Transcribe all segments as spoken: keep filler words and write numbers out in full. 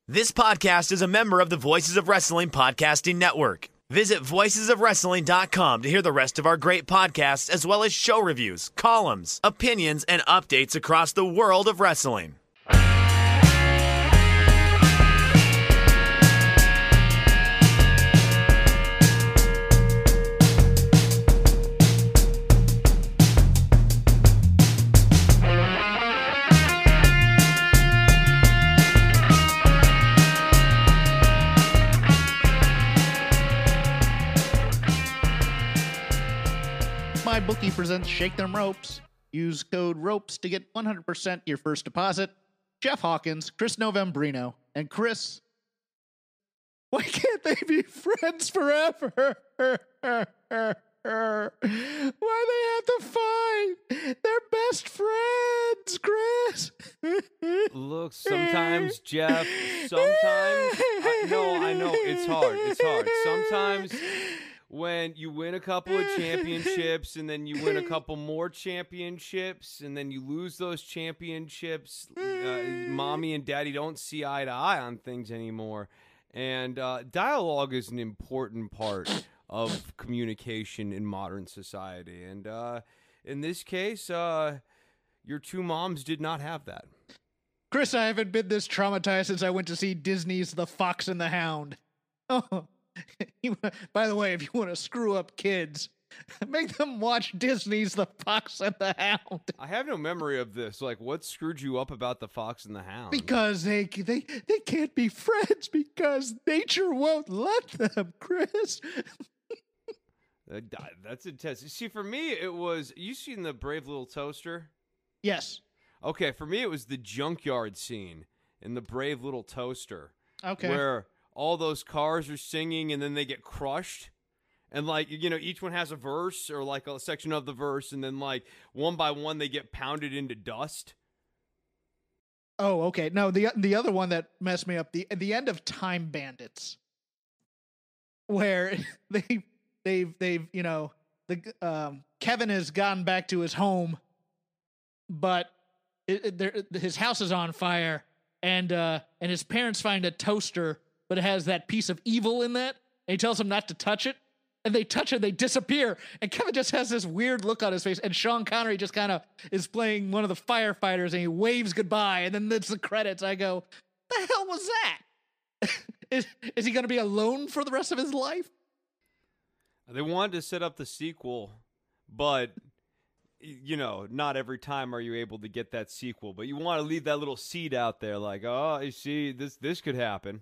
This podcast is a member of the Voices of Wrestling Podcasting Network. Visit voices of wrestling dot com to hear the rest of our great podcasts, as well as show reviews, columns, opinions, and updates across the world of wrestling. MyBookie presents Shake Them Ropes. Use code ROPES to get one hundred percent your first deposit. Jeff Hawkins, Chris Novembrino, and Chris. Why can't they be friends forever? Why they have to fight? They're best friends, Chris. Look, sometimes, Jeff, sometimes, I, no, I know, it's hard, it's hard. Sometimes when you win a couple of championships and then you win a couple more championships and then you lose those championships, uh, mommy and daddy don't see eye to eye on things anymore. And uh, dialogue is an important part of communication in modern society. And uh, in this case, uh, your two moms did not have that. Chris, I haven't been this traumatized since I went to see Disney's The Fox and the Hound. Oh. You, by the way, if you want to screw up kids, make them watch Disney's The Fox and the Hound. I have no memory of this. Like, what screwed you up about The Fox and the Hound? Because they they they can't be friends because nature won't let them, Chris. That's intense. See, for me, it was, you seen The Brave Little Toaster? Yes. Okay, for me, it was the junkyard scene in The Brave Little Toaster. Okay. Where all those cars are singing and then they get crushed. And, like, you know, each one has a verse or, like, a section of the verse. And then, like, one by one, they get pounded into dust. Oh, okay. No, the the other one that messed me up, the the end of Time Bandits, where they they've they've you know the um, Kevin has gone back to his home, but it, it, his house is on fire, and uh, and his parents find a toaster, but it has that piece of evil in that. And he tells them not to touch it, and they touch it, they disappear, and Kevin just has this weird look on his face, and Sean Connery just kind of is playing one of the firefighters, and he waves goodbye, and then there's the credits. I go, the hell was that? is, is he going to be alone for the rest of his life? They wanted to set up the sequel, but, you know, not every time are you able to get that sequel, but you want to leave that little seed out there, like, oh, you see, this this could happen.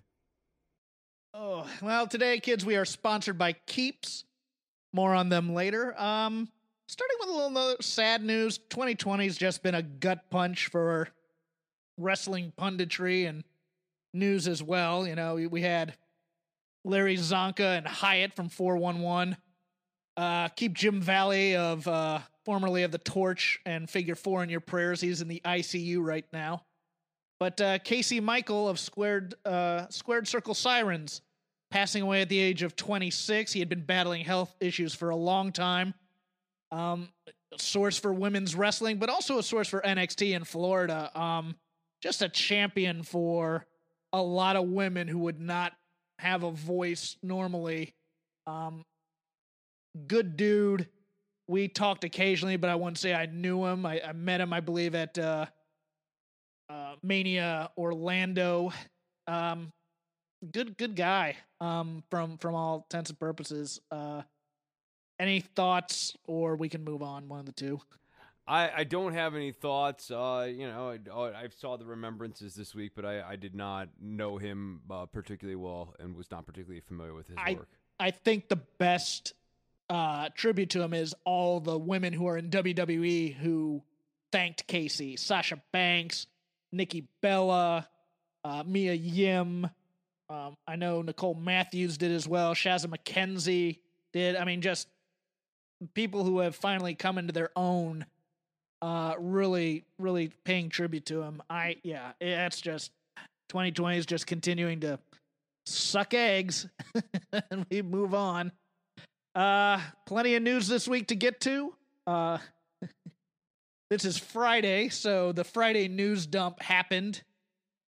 Oh, well, today, kids, we are sponsored by Keeps. More on them later. Um, starting with a little other sad news, twenty twenty's just been a gut punch for wrestling punditry and news as well. You know, we, we had Larry Zonka and Hyatt from four one one. Uh, keep Jim Valley of uh, formerly of The Torch and Figure Four in your prayers. He's in the I C U right now. But uh, Casey Michael of Squared uh, Squared Circle Sirens passing away at the age of twenty-six. He had been battling health issues for a long time. Um, a source for women's wrestling, but also a source for N X T in Florida. Um, just a champion for a lot of women who would not have a voice normally. Um, good dude. We talked occasionally, but I wouldn't say I knew him. I, I met him, I believe, at uh, uh, Mania Orlando. Um, good, good guy. Um, from from all intents and purposes. Uh, any thoughts, or we can move on? One of the two. I, I don't have any thoughts. Uh, you know, I, I saw the remembrances this week, but I, I did not know him uh, particularly well and was not particularly familiar with his I, work. I think the best uh, tribute to him is all the women who are in W W E who thanked Casey. Sasha Banks, Nikki Bella, uh, Mia Yim. Um, I know Nicole Matthews did as well. Shazza McKenzie did. I mean, just people who have finally come into their own. Uh, really, really paying tribute to him. I, yeah, it's just twenty twenty is just continuing to suck eggs and we move on. Uh, plenty of news this week to get to. Uh, this is Friday, so the Friday news dump happened.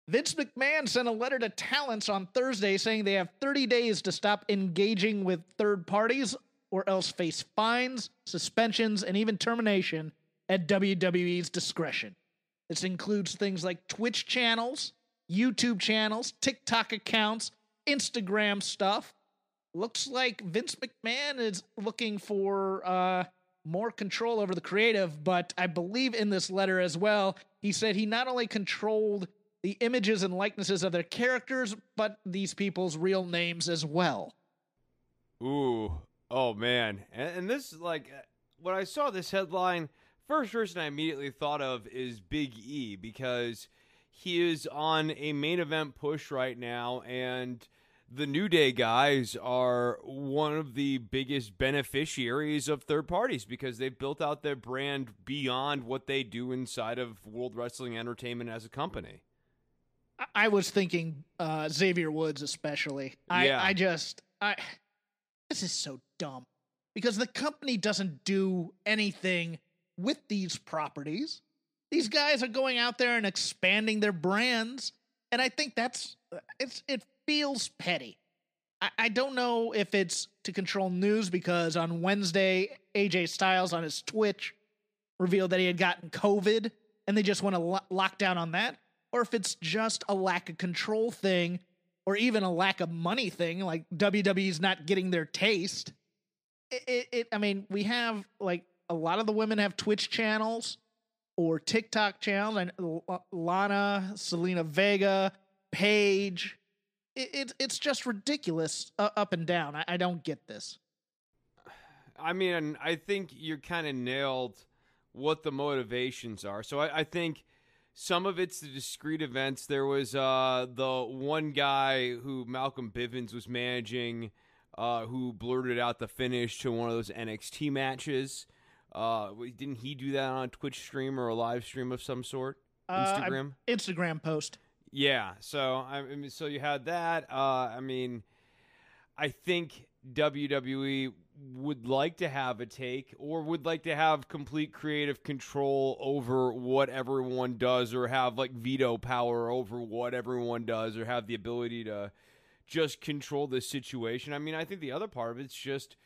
Vince McMahon sent a letter to talents on Thursday saying they have thirty days to stop engaging with third parties or else face fines, suspensions, and even termination at W W E's discretion. This includes things like Twitch channels, YouTube channels, TikTok accounts, Instagram stuff. Looks like Vince McMahon is looking for uh, more control over the creative, but I believe in this letter as well, he said he not only controlled the images and likenesses of their characters, but these people's real names as well. Ooh, oh man. And, and this, like, when I saw this headline, first person I immediately thought of is Big E, because he is on a main event push right now, and the New Day guys are one of the biggest beneficiaries of third parties because they've built out their brand beyond what they do inside of World Wrestling Entertainment as a company. I was thinking uh, Xavier Woods especially. I, Yeah. I just, I this is so dumb because the company doesn't do anything with these properties. These guys are going out there and expanding their brands, and I think that's it's it feels petty. I, I don't know if it's to control news because on Wednesday, A J Styles on his Twitch revealed that he had gotten COVID, and they just want to lo- lock down on that. Or if it's just a lack of control thing, or even a lack of money thing, like W W E's not getting their taste. It, it, it, I mean, we have, like, a lot of the women have Twitch channels or TikTok channels, and L- Lana, Selena Vega, Paige. It, it, it's just ridiculous uh, up and down. I, I don't get this. I mean, I think you kind of nailed what the motivations are. So I, I think some of it's the discrete events. There was uh, the one guy who Malcolm Bivens was managing uh, who blurted out the finish to one of those N X T matches. Uh, didn't he do that on a Twitch stream or a live stream of some sort? Instagram? Uh, Instagram post. Yeah, so I mean, so you had that. Uh, I mean, I think W W E would like to have a take or would like to have complete creative control over what everyone does or have like veto power over what everyone does or have the ability to just control the situation. I mean, I think the other part of it's just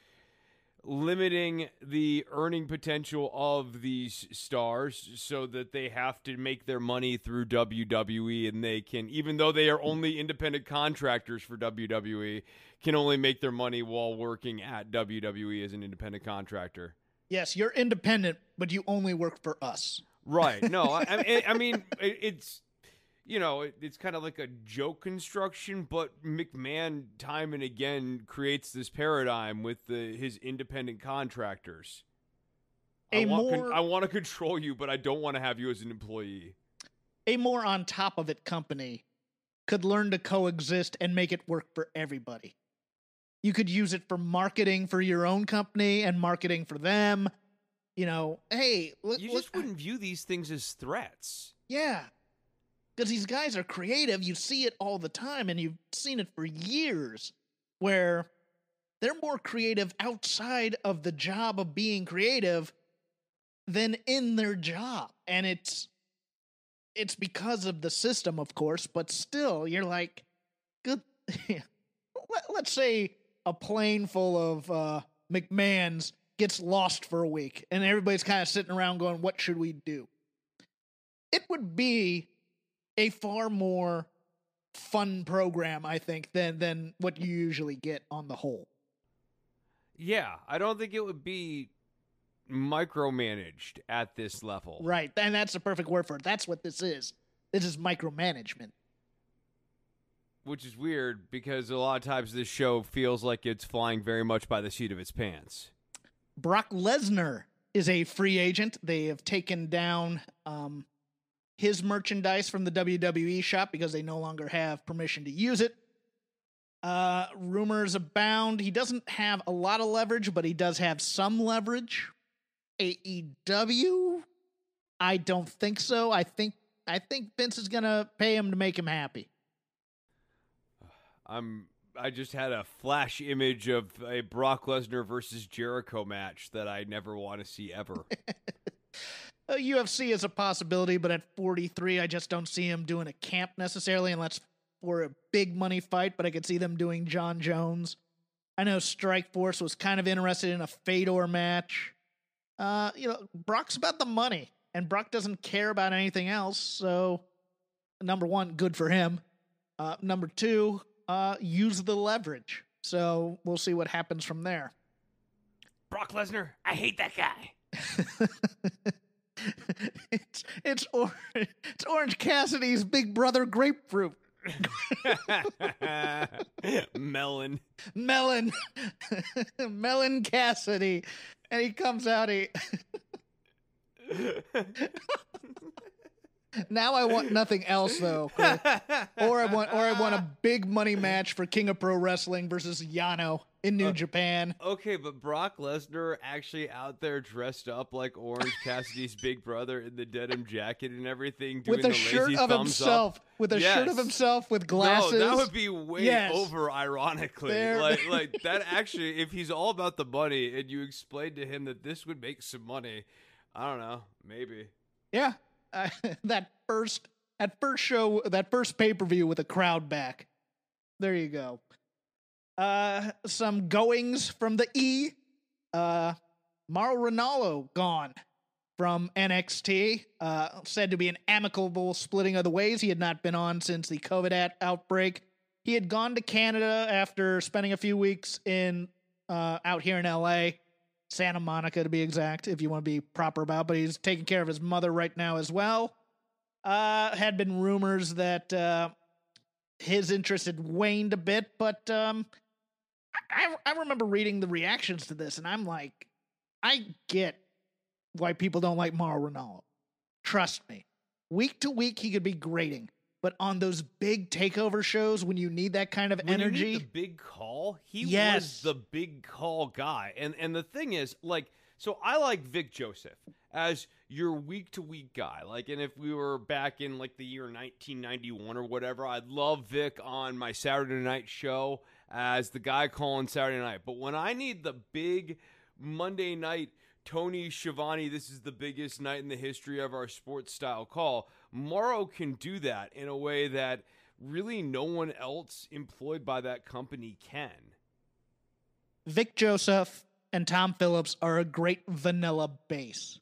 limiting the earning potential of these stars so that they have to make their money through W W E, and they can, even though they are only independent contractors for W W E, can only make their money while working at W W E as an independent contractor. Yes, you're independent, but you only work for us. Right. No, I, I, I mean, it, it's, you know, it, it's kind of like a joke construction, but McMahon time and again creates this paradigm with the, his independent contractors. A I want, more, con- I want to control you, but I don't want to have you as an employee. A more on top of it company could learn to coexist and make it work for everybody. You could use it for marketing for your own company and marketing for them. You know, hey, look, You look, just wouldn't view these things as threats. yeah. Because these guys are creative. You see it all the time, and you've seen it for years, where they're more creative outside of the job of being creative than in their job. And it's it's because of the system, of course, but still, you're like, good. Let, let's say a plane full of uh, McMahons gets lost for a week, and everybody's kind of sitting around going, what should we do? It would be a far more fun program, I think, than than what you usually get on the whole. Yeah, I don't think it would be micromanaged at this level. Right, and that's the perfect word for it. That's what this is. This is micromanagement. Which is weird because a lot of times this show feels like it's flying very much by the seat of its pants. Brock Lesnar is a free agent. They have taken down um, his merchandise from the W W E shop because they no longer have permission to use it. Uh, rumors abound. He doesn't have a lot of leverage, but he does have some leverage. A E W? I don't think so. I think I think Vince is gonna pay him to make him happy. I'm. I just had a flash image of a Brock Lesnar versus Jericho match that I never want to see ever. uh, U F C is a possibility, but at forty-three, I just don't see him doing a camp necessarily unless for a big money fight, but I could see them doing John Jones. I know Strikeforce was kind of interested in a Fedor match. Uh, you know, Brock's about the money, and Brock doesn't care about anything else, so number one, good for him. Uh, number two, uh, use the leverage. So we'll see what happens from there. Brock Lesnar, I hate that guy. it's it's, or, it's Orange Cassidy's big brother Grapefruit. Melon. Melon. Melon Cassidy. And he comes out, he... Now I want nothing else, though. Or I want or I want a big money match for King of Pro Wrestling versus Yano in New uh, Japan. Okay, but Brock Lesnar actually out there dressed up like Orange Cassidy's big brother in the denim jacket and everything, doing with a the shirt lazy of thumbs himself, up. with a yes. shirt of himself with glasses. No, that would be way yes. over. Ironically, there. like like that actually, if he's all about the money and you explain to him that this would make some money, I don't know, maybe. Yeah. Uh, that first that first show, that first pay-per-view with a crowd back. There you go. Uh, some goings from the E. Uh, Mauro Ranallo gone from N X T. Uh, said to be an amicable splitting of the ways. He had not been on since the COVID at- outbreak. He had gone to Canada after spending a few weeks in uh, out here in L A, Santa Monica to be exact, if you want to be proper about, but he's taking care of his mother right now as well. Uh, had been rumors that uh, his interest had waned a bit, but um, I, I remember reading the reactions to this, and I'm like, I get why people don't like Mauro Ranallo. Trust me. Week to week, he could be grating. But on those big takeover shows, when you need that kind of when energy, you need the big call, he yes. was the big call guy. And and the thing is, like, so I like Vic Joseph as your week to week guy. Like, and if we were back in like the year nineteen ninety-one or whatever, I'd love Vic on my Saturday night show as the guy calling Saturday night. But when I need the big Monday night Tony Schiavone, this is the biggest night in the history of our sports style call, Mauro can do that in a way that really no one else employed by that company can. Vic Joseph and Tom Phillips are a great vanilla base.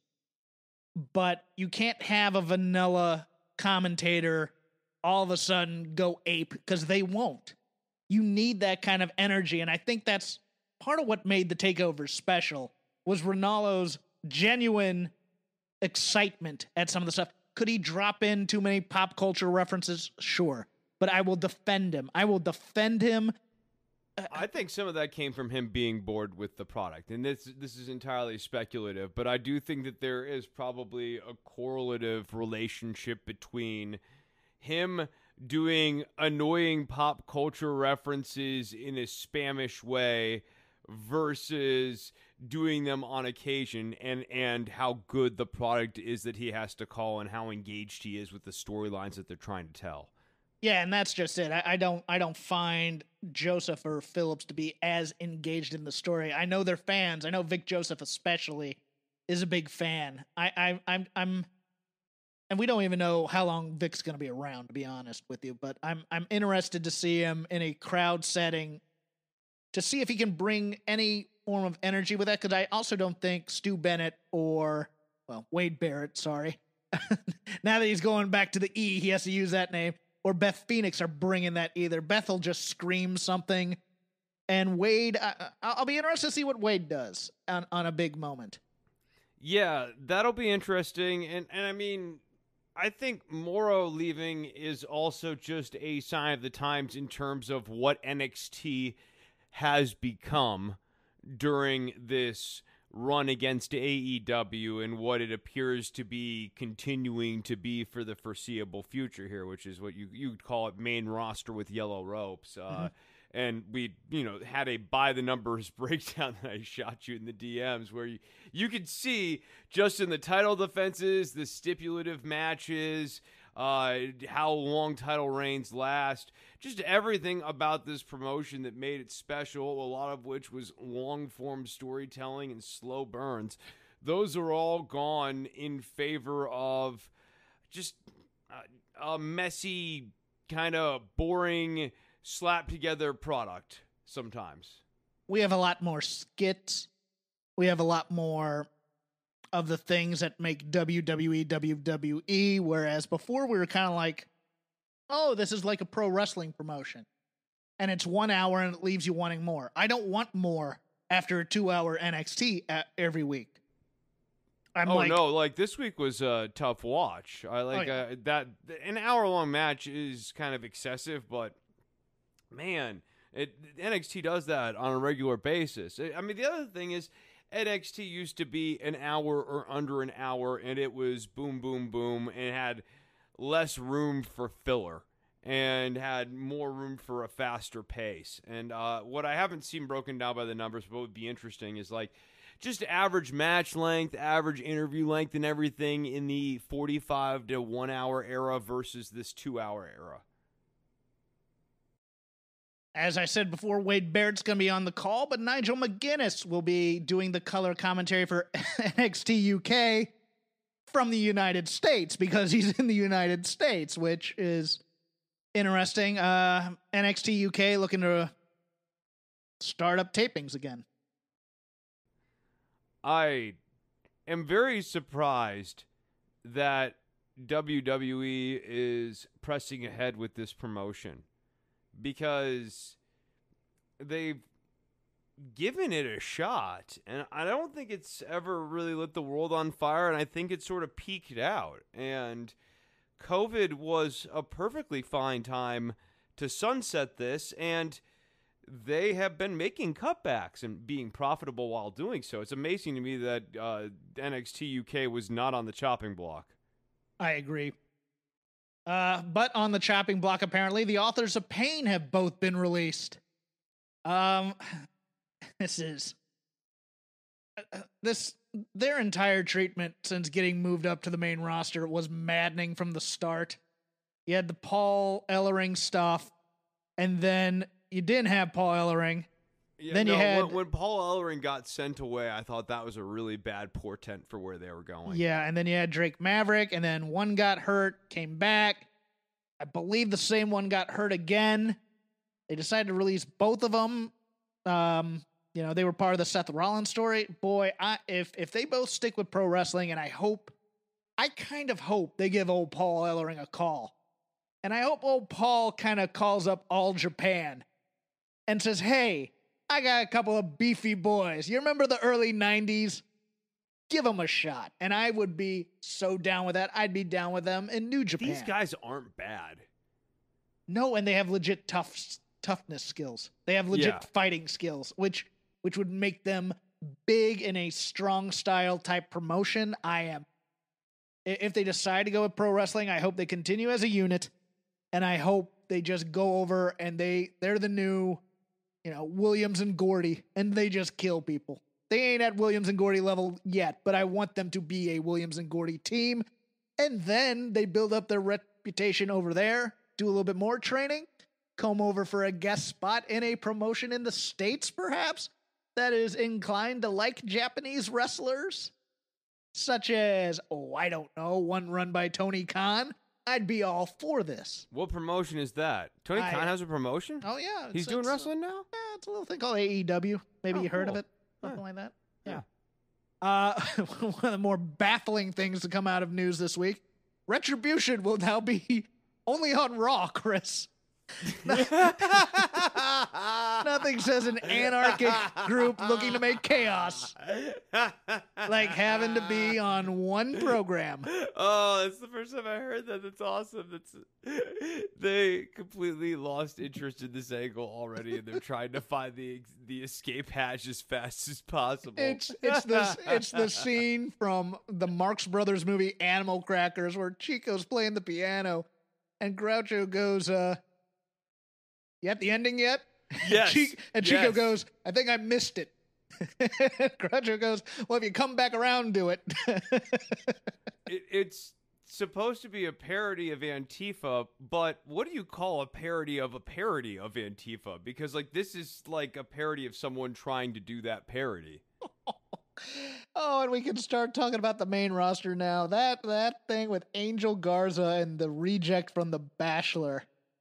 But you can't have a vanilla commentator all of a sudden go ape, because they won't. You need that kind of energy, and I think that's part of what made the takeover special, was Ranallo's genuine excitement at some of the stuff. Could he drop in too many pop culture references? Sure. But I will defend him. I will defend him. I think some of that came from him being bored with the product. And this this is entirely speculative, but I do think that there is probably a correlative relationship between him doing annoying pop culture references in a Spamish way versus doing them on occasion, and and how good the product is that he has to call and how engaged he is with the storylines that they're trying to tell. Yeah, and that's just it. I, I don't I don't find Joseph or Phillips to be as engaged in the story. I know they're fans. I know Vic Joseph especially is a big fan. I, I I'm I'm and we don't even know how long Vic's gonna be around, to be honest with you, but I'm I'm interested to see him in a crowd setting, to see if he can bring any form of energy with that, because I also don't think Stu Bennett or, well, Wade Barrett, sorry. Now that he's going back to the E, he has to use that name, or Beth Phoenix are bringing that either. Beth will just scream something, and Wade, I, I'll be interested to see what Wade does on, on a big moment. Yeah, that'll be interesting, and, and I mean, I think Mauro leaving is also just a sign of the times in terms of what N X T has become during this run against A E W and what it appears to be continuing to be for the foreseeable future here, which is what you you'd call it main roster with yellow ropes. Uh, mm-hmm. And we, you know, had a by the numbers breakdown that I shot you in the D Ms where you, you could see just in the title defenses, the stipulative matches, uh, how long title reigns last, just everything about this promotion that made it special, a lot of which was long-form storytelling and slow burns. those are all gone in favor of just a, a messy, kind of boring, slapped together product sometimes. We have a lot more skits. We have a lot more of the things that make W W E W W E, whereas before we were kind of like, oh, this is like a pro wrestling promotion. And it's one hour and it leaves you wanting more. I don't want more after a two-hour N X T every week. I'm oh like, no! Like this week was a tough watch. I like oh, yeah. uh, that an hour-long match is kind of excessive, but man, it N X T does that on a regular basis. I mean, the other thing is N X T used to be an hour or under an hour, and it was boom, boom, boom, and it had less room for filler and had more room for a faster pace. And uh, what I haven't seen broken down by the numbers, but would be interesting, is like just average match length, average interview length, and everything in the forty-five to one hour era versus this two hour era. As I said before, Wade Barrett's going to be on the call, but Nigel McGuinness will be doing the color commentary for N X T U K from the United States because he's in the United States, which is interesting. Uh, N X T U K looking to start up tapings again. I am very surprised that W W E is pressing ahead with this promotion because they've given it a shot, and I don't think it's ever really lit the world on fire, and I think it sort of peaked out, and COVID was a perfectly fine time to sunset this, and they have been making cutbacks and being profitable while doing so. It's amazing to me that uh, N X T U K was not on the chopping block. I agree. Uh, but on the chopping block, apparently, the Authors of Pain have both been released. Um, this is... Uh, this... Their entire treatment since getting moved up to the main roster was maddening from the start. You had the Paul Ellering stuff, and then you didn't have Paul Ellering. Yeah, then no, you had when, when Paul Ellering got sent away, I thought that was a really bad portent for where they were going. Yeah, and then you had Drake Maverick, and then one got hurt, came back. I believe the same one got hurt again. They decided to release both of them. Um, you know, they were part of the Seth Rollins story. Boy, I, if if they both stick with pro wrestling, and I hope, I kind of hope they give old Paul Ellering a call. And I hope old Paul kind of calls up All Japan and says, hey, I got a couple of beefy boys. You remember the early nineties? Give them a shot. And I would be so down with that. I'd be down with them in New Japan. These guys aren't bad. No, and they have legit tough toughness skills. They have legit Yeah. fighting skills, which which would make them big in a strong style type promotion. I am. If they decide to go with pro wrestling, I hope they continue as a unit, and I hope they just go over and they they're the new, you know, Williams and Gordy, and they just kill people. They ain't at Williams and Gordy level yet, but I want them to be a Williams and Gordy team, and then they build up their reputation over there, do a little bit more training, come over for a guest spot in a promotion in the States, perhaps, that is inclined to like Japanese wrestlers, such as, oh, I don't know, one run by Tony Khan. I'd be all for this. What promotion is that? Tony I- Khan has a promotion? Oh, yeah. He's it's- doing it's, wrestling now? Yeah, it's a little thing called A E W. Maybe Oh, you heard cool. of it. Something Yeah. like that. Yeah. Uh, one of the more baffling things to come out of news this week, Retribution will now be only on Raw, Chris. Nothing says an anarchic group looking to make chaos like having to be on one program. Oh, that's the first time I heard that. That's awesome. That's they completely lost interest in this angle already, and they're trying to find the the escape hatch as fast as possible. It's it's the it's the scene from the Marx Brothers movie Animal Crackers where Chico's playing the piano, and Groucho goes, uh, "You at the ending yet?" Yes, Chi- and Chico yes. goes, "I think I missed it." Groucho goes, "Well, if you come back around, do it." it, it's supposed to be a parody of Antifa, but what do you call a parody of a parody of Antifa? Because like this is like a parody of someone trying to do that parody. Oh, and we can start talking about the main roster now. That that thing with Angel Garza and the reject from The Bachelor.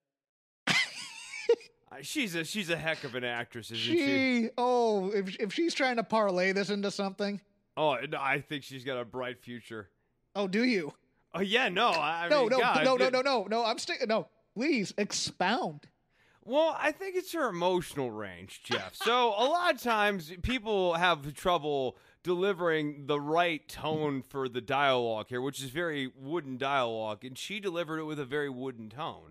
She's a she's a heck of an actress, isn't she? She oh, if if she's trying to parlay this into something. Oh, no, I think she's got a bright future. Oh, do you? Oh yeah, no, I no, mean, no, God, no, no, no, no, no. I'm sticking. No, please expound. Well, I think it's her emotional range, Jeff. So a lot of times people have trouble delivering the right tone for the dialogue here, which is very wooden dialogue, and she delivered it with a very wooden tone.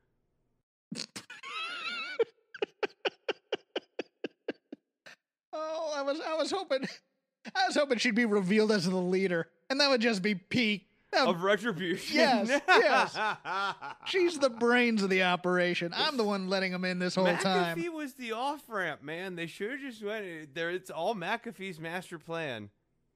Oh, I was, I was hoping, I was hoping she'd be revealed as the leader, and that would just be peak. Um, of retribution. Yes, yes. She's the brains of the operation. I'm the one letting them in this whole McAfee time. McAfee was the off-ramp, man. They should have just went there. It's all McAfee's master plan.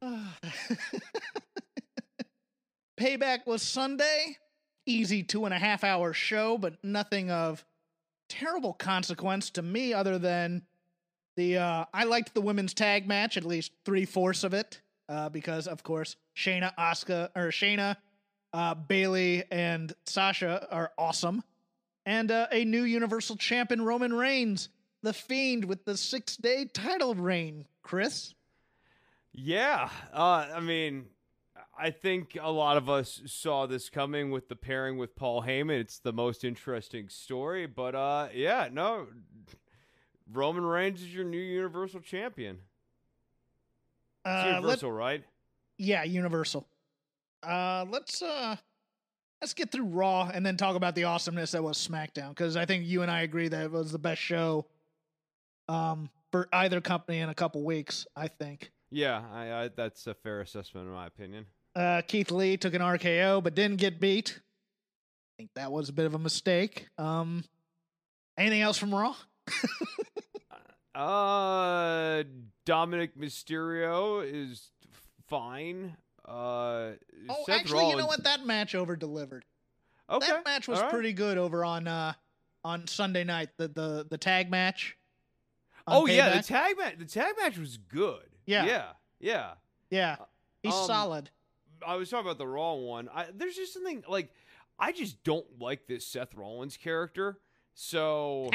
Payback was Sunday. Easy two and a half hour show, but nothing of terrible consequence to me other than the, uh, I liked the women's tag match, at least three-fourths of it. Uh, because of course Shayna, Asuka, or Shayna, uh, Bayley, and Sasha are awesome, and uh, a new Universal Champion Roman Reigns, the Fiend, with the six-day title reign. Chris, yeah, uh, I mean, I think a lot of us saw this coming with the pairing with Paul Heyman. It's the most interesting story, but uh, yeah, no, Roman Reigns is your new Universal Champion. It's uh, Universal, let, right? Yeah, Universal. Uh, let's uh, let's get through Raw and then talk about the awesomeness that was SmackDown, because I think you and I agree that it was the best show um, for either company in a couple weeks. I think. Yeah, I, I, that's a fair assessment in my opinion. Uh, Keith Lee took an R K O but didn't get beat. I think that was a bit of a mistake. Um, anything else from Raw? uh, Dominic Mysterio is fine. Uh, oh, Seth actually, Rollins... you know what? That match over delivered. Okay, that match was right. pretty good over on uh, on Sunday night. The the the tag match. Oh Payback. yeah, the tag match. The tag match was good. Yeah, yeah, yeah. Yeah, he's um, solid. I was talking about the Raw one. I, there's just something like I just don't like this Seth Rollins character. So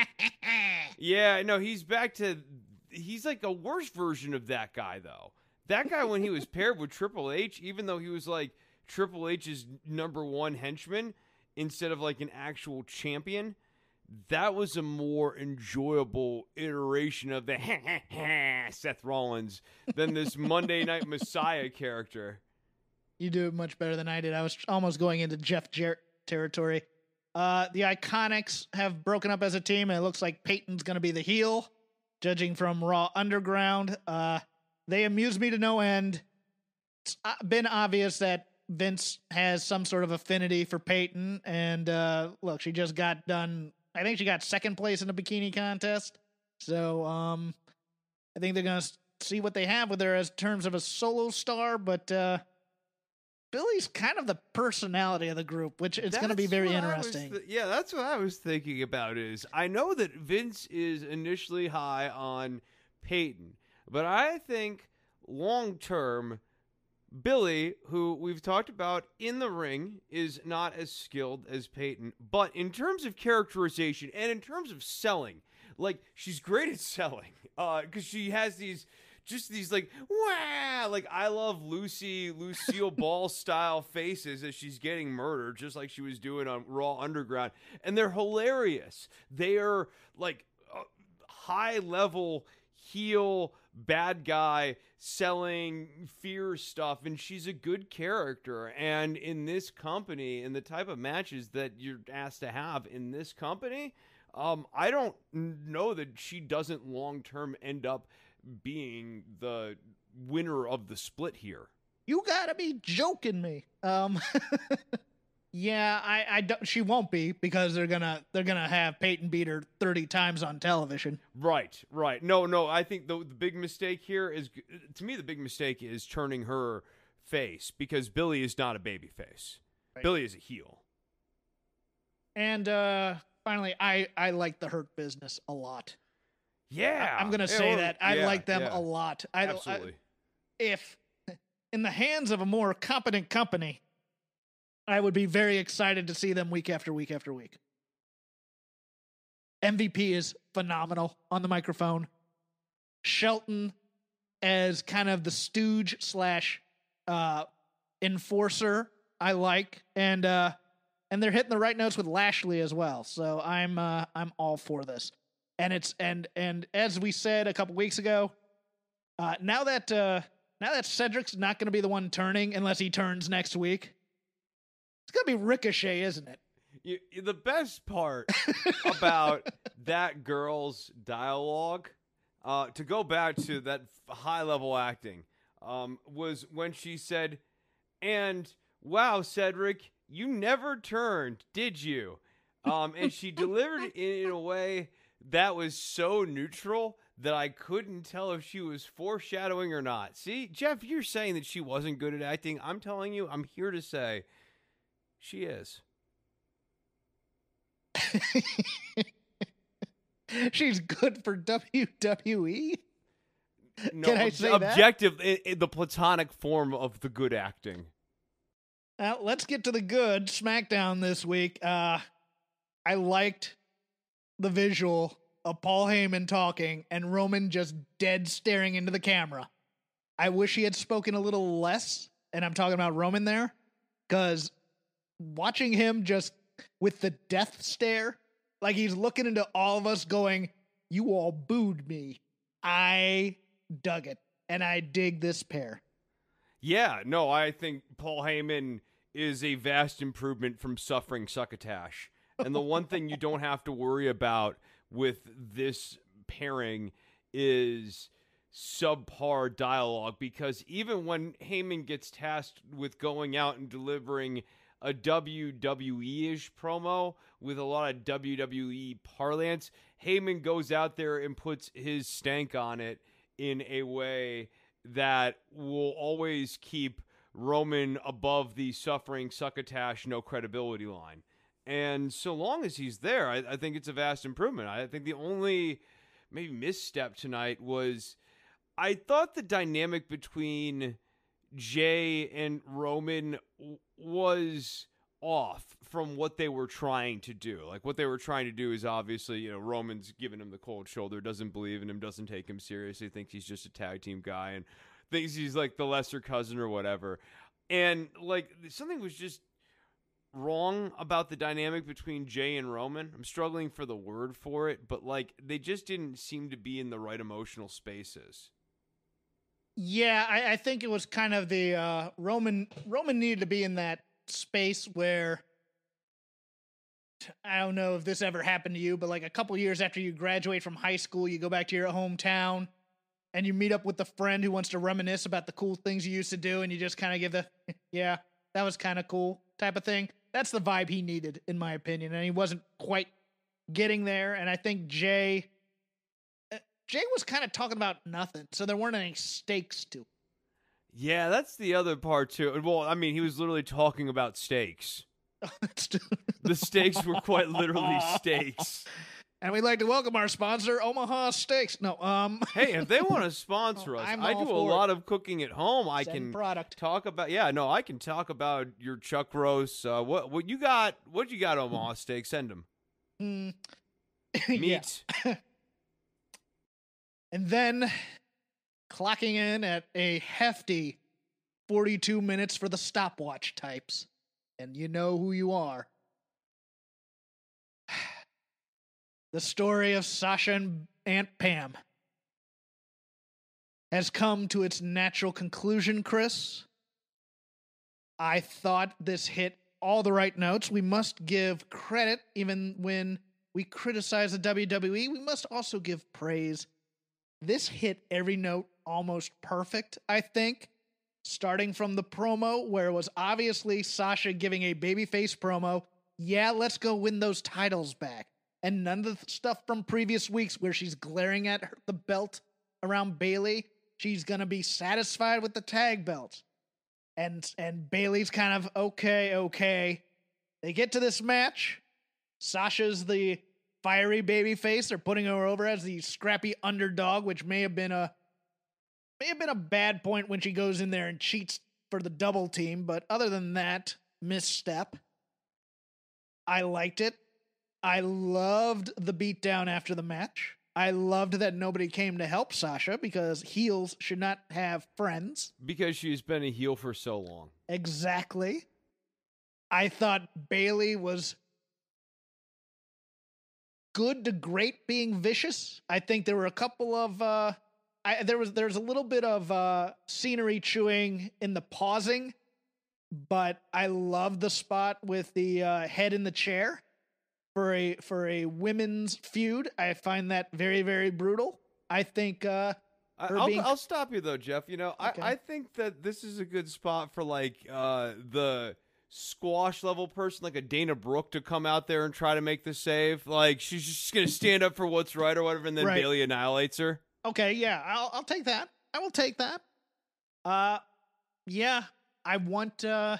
yeah, no, he's back to he's like a worse version of that guy though. That guy when he was paired with Triple H, even though he was like Triple H's number one henchman instead of like an actual champion, that was a more enjoyable iteration of the Seth Rollins than this Monday Night Messiah character. You do it much better than I did. I was almost going into Jeff Jarrett territory. Uh, the Iconics have broken up as a team, and it looks like Peyton's going to be the heel, judging from Raw Underground. Uh, they amuse me to no end. It's been obvious that Vince has some sort of affinity for Peyton, and uh, look, she just got done. I think she got second place in the bikini contest. So um, I think they're going to see what they have with her as terms of a solo star, but uh, Billy's kind of the personality of the group, which it's going to be very interesting. Th- yeah, that's what I was thinking about is I know that Vince is initially high on Peyton, but I think long-term, Billy, who we've talked about in the ring, is not as skilled as Peyton, but in terms of characterization and in terms of selling, like she's great at selling, uh, because she has these, just these like, wow, like I Love Lucy, Lucille Ball style faces as she's getting murdered, just like she was doing on Raw Underground, and they're hilarious. They are like uh, high level heel bad guy selling fear stuff, and she's a good character. And in this company, in the type of matches that you're asked to have in this company, um, I don't know that she doesn't long-term end up being the winner of the split here. You gotta be joking me. Um, yeah, I, I don't, she won't be, because they're gonna, they're gonna have Peyton beat her thirty times on television. Right, right. No, no, I think the, the big mistake here is, to me, the big mistake is turning her face, because Billy is not a baby face. Right. Billy is a heel. And, uh, finally, I, I like the Hurt Business a lot. Yeah. I, I'm gonna say or, that. I yeah, like them yeah. a lot. I, Absolutely. if in the hands of a more competent company, I would be very excited to see them week after week after week. M V P is phenomenal on the microphone. Shelton as kind of the stooge slash uh, enforcer, I like, and uh, and they're hitting the right notes with Lashley as well. So I'm uh, I'm all for this. And it's and and as we said a couple weeks ago, uh, now that uh, now that Cedric's not going to be the one turning unless he turns next week, it's going to be Ricochet, isn't it? You, the best part about that girl's dialogue, uh, to go back to that high level acting, um, was when she said, "And wow, Cedric, you never turned, did you?" Um, and she delivered it in a way that was so neutral that I couldn't tell if she was foreshadowing or not. See, Jeff, you're saying that she wasn't good at acting. I'm telling you, I'm here to say she is. She's good for W W E? No, Can I ob- say objective, in, in the platonic form of the good acting. Now, let's get to the good. SmackDown this week. Uh, I liked the visual of Paul Heyman talking and Roman just dead staring into the camera. I wish he had spoken a little less, and I'm talking about Roman there, because watching him just with the death stare, like he's looking into all of us going, "You all booed me." I dug it, and I dig this pair. Yeah, no, I think Paul Heyman is a vast improvement from suffering succotash. And the one thing you don't have to worry about with this pairing is subpar dialogue, because even when Heyman gets tasked with going out and delivering a W W E-ish promo with a lot of W W E parlance, Heyman goes out there and puts his stank on it in a way that will always keep Roman above the suffering succotash no credibility line. And so long as he's there, I, I think it's a vast improvement. I think the only maybe misstep tonight was I thought the dynamic between Jay and Roman w- was off from what they were trying to do. Like, what they were trying to do is obviously, you know, Roman's giving him the cold shoulder, doesn't believe in him, doesn't take him seriously, thinks he's just a tag team guy, and thinks he's like the lesser cousin or whatever. And like, something was just wrong about the dynamic between Jay and Roman. I'm struggling for the word for it, but like, they just didn't seem to be in the right emotional spaces. Yeah, I, I think it was kind of the uh, Roman. Roman needed to be in that space where, I don't know if this ever happened to you, but like a couple years after you graduate from high school, you go back to your hometown and you meet up with the friend who wants to reminisce about the cool things you used to do, and you just kind of give the, yeah, that was kind of cool type of thing. That's the vibe he needed, in my opinion, and he wasn't quite getting there. And I think Jay, uh, Jay was kind of talking about nothing, so there weren't any stakes to it. Yeah, that's the other part too. Well, I mean, he was literally talking about steaks. The stakes were quite literally steaks. And we'd like to welcome our sponsor, Omaha Steaks. No, um. Hey, if they want to sponsor us, I'm I all do a for lot it. of cooking at home. I Send can product. talk about. Yeah, no, I can talk about your chuck roasts. Uh, what what you got? What you got, Omaha Steaks? Send them. Mm. Meat. And then clocking in at a hefty forty-two minutes for the stopwatch types. And you know who you are. The story of Sasha and Aunt Pam has come to its natural conclusion, Chris. I thought this hit all the right notes. We must give credit even when we criticize the W W E. We must also give praise. This hit every note almost perfect, I think. Starting from the promo, where it was obviously Sasha giving a babyface promo. Yeah, let's go win those titles back. And none of the stuff from previous weeks where she's glaring at her, the belt around Bayley. She's going to be satisfied with the tag belt. And and Bayley's kind of, okay, okay. They get to this match. Sasha's the fiery baby face. They're putting her over as the scrappy underdog, which may have been a may have been a bad point when she goes in there and cheats for the double team, but other than that, misstep. I liked it. I loved the beatdown after the match. I loved that nobody came to help Sasha because heels should not have friends. Because she's been a heel for so long. Exactly. I thought Bayley was good to great being vicious. I think there were a couple of uh I there was there's a little bit of uh scenery chewing in the pausing, but I love the spot with the uh head in the chair for a for a women's feud. I find that very, very brutal. I think uh her I'll, being... I'll stop you though, Jeff. You know, Okay. I, I think that this is a good spot for like uh the squash level person, like a Dana Brooke, to come out there and try to make the save. Like she's just gonna stand up for what's right or whatever, and then Right. Bayley annihilates her. Okay, yeah, I'll I'll take that. I will take that. Uh yeah, I want uh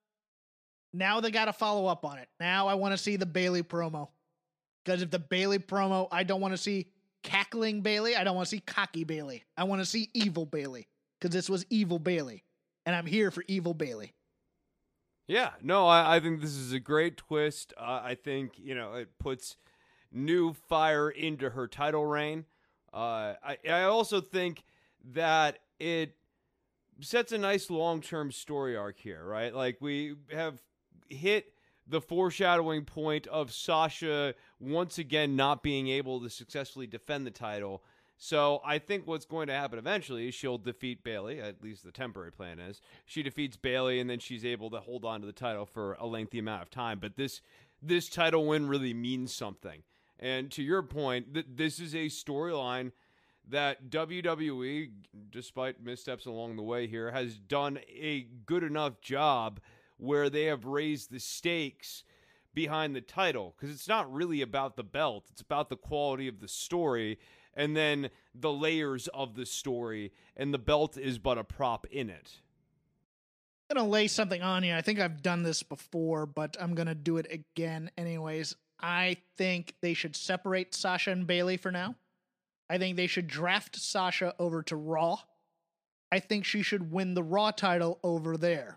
now they got to follow up on it. Now I want to see the Bayley promo. Cuz if the Bayley promo, I don't want to see cackling Bayley, I don't want to see cocky Bayley. I want to see evil Bayley cuz this was evil Bayley and I'm here for evil Bayley. Yeah, no, I, I think this is a great twist. Uh, I think, you know, it puts new fire into her title reign. Uh, I, I also think that it sets a nice long-term story arc here, right? Like, we have hit the foreshadowing point of Sasha once again not being able to successfully defend the title. So I think what's going to happen eventually is she'll defeat Bayley, at least the temporary plan is. She defeats Bayley, and then she's able to hold on to the title for a lengthy amount of time. But this this title win really means something. And to your point, th- this is a storyline that W W E, despite missteps along the way here, has done a good enough job where they have raised the stakes behind the title. Because it's not really about the belt. It's about the quality of the story and then the layers of the story, and the belt is but a prop in it. I'm going to lay something on you. I think I've done this before, but I'm going to do it again anyways. I think they should separate Sasha and Bayley for now. I think they should draft Sasha over to Raw. I think she should win the Raw title over there.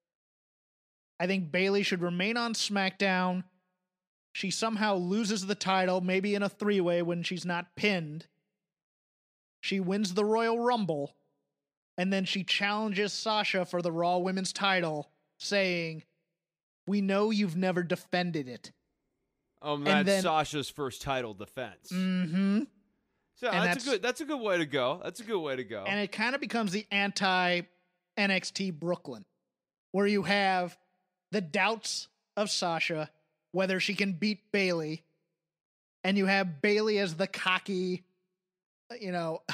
I think Bayley should remain on SmackDown. She somehow loses the title, maybe in a three-way when she's not pinned. She wins the Royal Rumble, and then she challenges Sasha for the Raw Women's title, saying, "We know you've never defended it." Um, that's then, Sasha's first title defense. Mm-hmm. So that's, that's a good. That's a good way to go. That's a good way to go. And it kind of becomes the anti-N X T Brooklyn, where you have the doubts of Sasha, whether she can beat Bayley, and you have Bayley as the cocky, you know,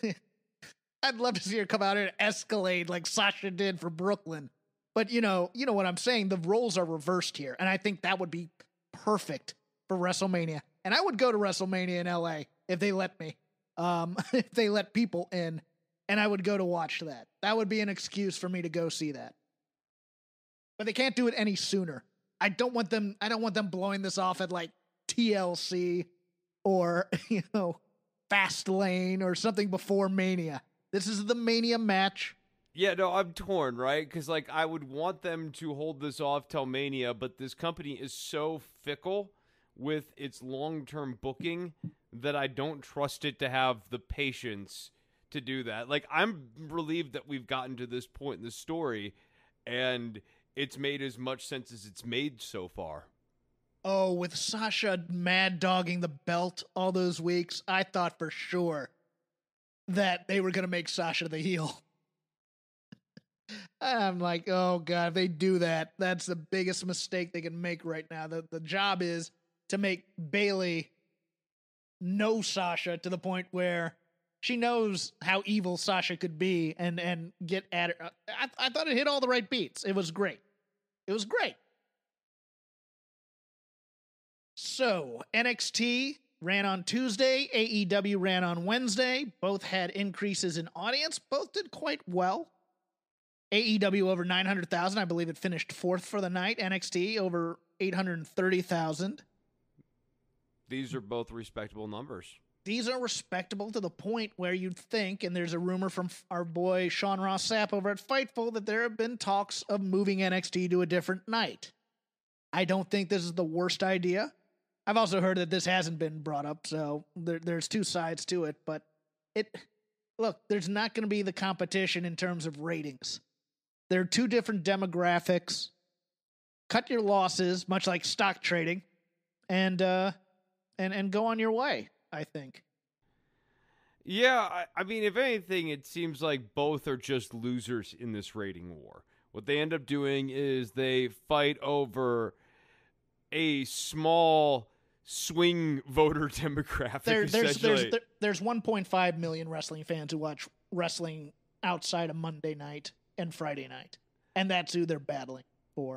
I'd love to see her come out and escalate like Sasha did for Brooklyn. But you know, you know what I'm saying? The roles are reversed here, and I think that would be perfect for WrestleMania. And I would go to WrestleMania in L A if they let me. Um, if they let people in, and I would go to watch that. That would be an excuse for me to go see that. But they can't do it any sooner. I don't want them, I don't want them blowing this off at like T L C or, you know, Fastlane or something before Mania. This is the Mania match. Yeah, no, I'm torn, right? Because, like, I would want them to hold this off till Mania, but this company is so fickle with its long-term booking that I don't trust it to have the patience to do that. Like, I'm relieved that we've gotten to this point in the story, and it's made as much sense as it's made so far. Oh, with Sasha mad dogging the belt all those weeks, I thought for sure that they were going to make Sasha the heel. I'm like, oh God, if they do that, that's the biggest mistake they can make right now. The, the job is to make Bayley know Sasha to the point where she knows how evil Sasha could be and, and get at her. I, I thought it hit all the right beats. It was great. It was great. So, N X T ran on Tuesday. A E W ran on Wednesday. Both had increases in audience. Both did quite well. A E W over nine hundred thousand. I believe it finished fourth for the night. N X T over eight hundred thirty thousand. These are both respectable numbers. these are respectable to the point where you'd think, and there's a rumor from our boy Sean Ross Sapp over at Fightful, that there have been talks of moving N X T to a different night. I don't think this is the worst idea. I've also heard that this hasn't been brought up, so there, there's two sides to it, but it, look, there's not going to be the competition in terms of ratings. There are two different demographics. Cut your losses, much like stock trading, and uh, and and go on your way, I think. Yeah, I, I mean, if anything, it seems like both are just losers in this rating war. What they end up doing is they fight over a small swing voter demographic. There, there's essentially. there's there, there's one point five million wrestling fans who watch wrestling outside of Monday night and Friday night, and that's who they're battling for.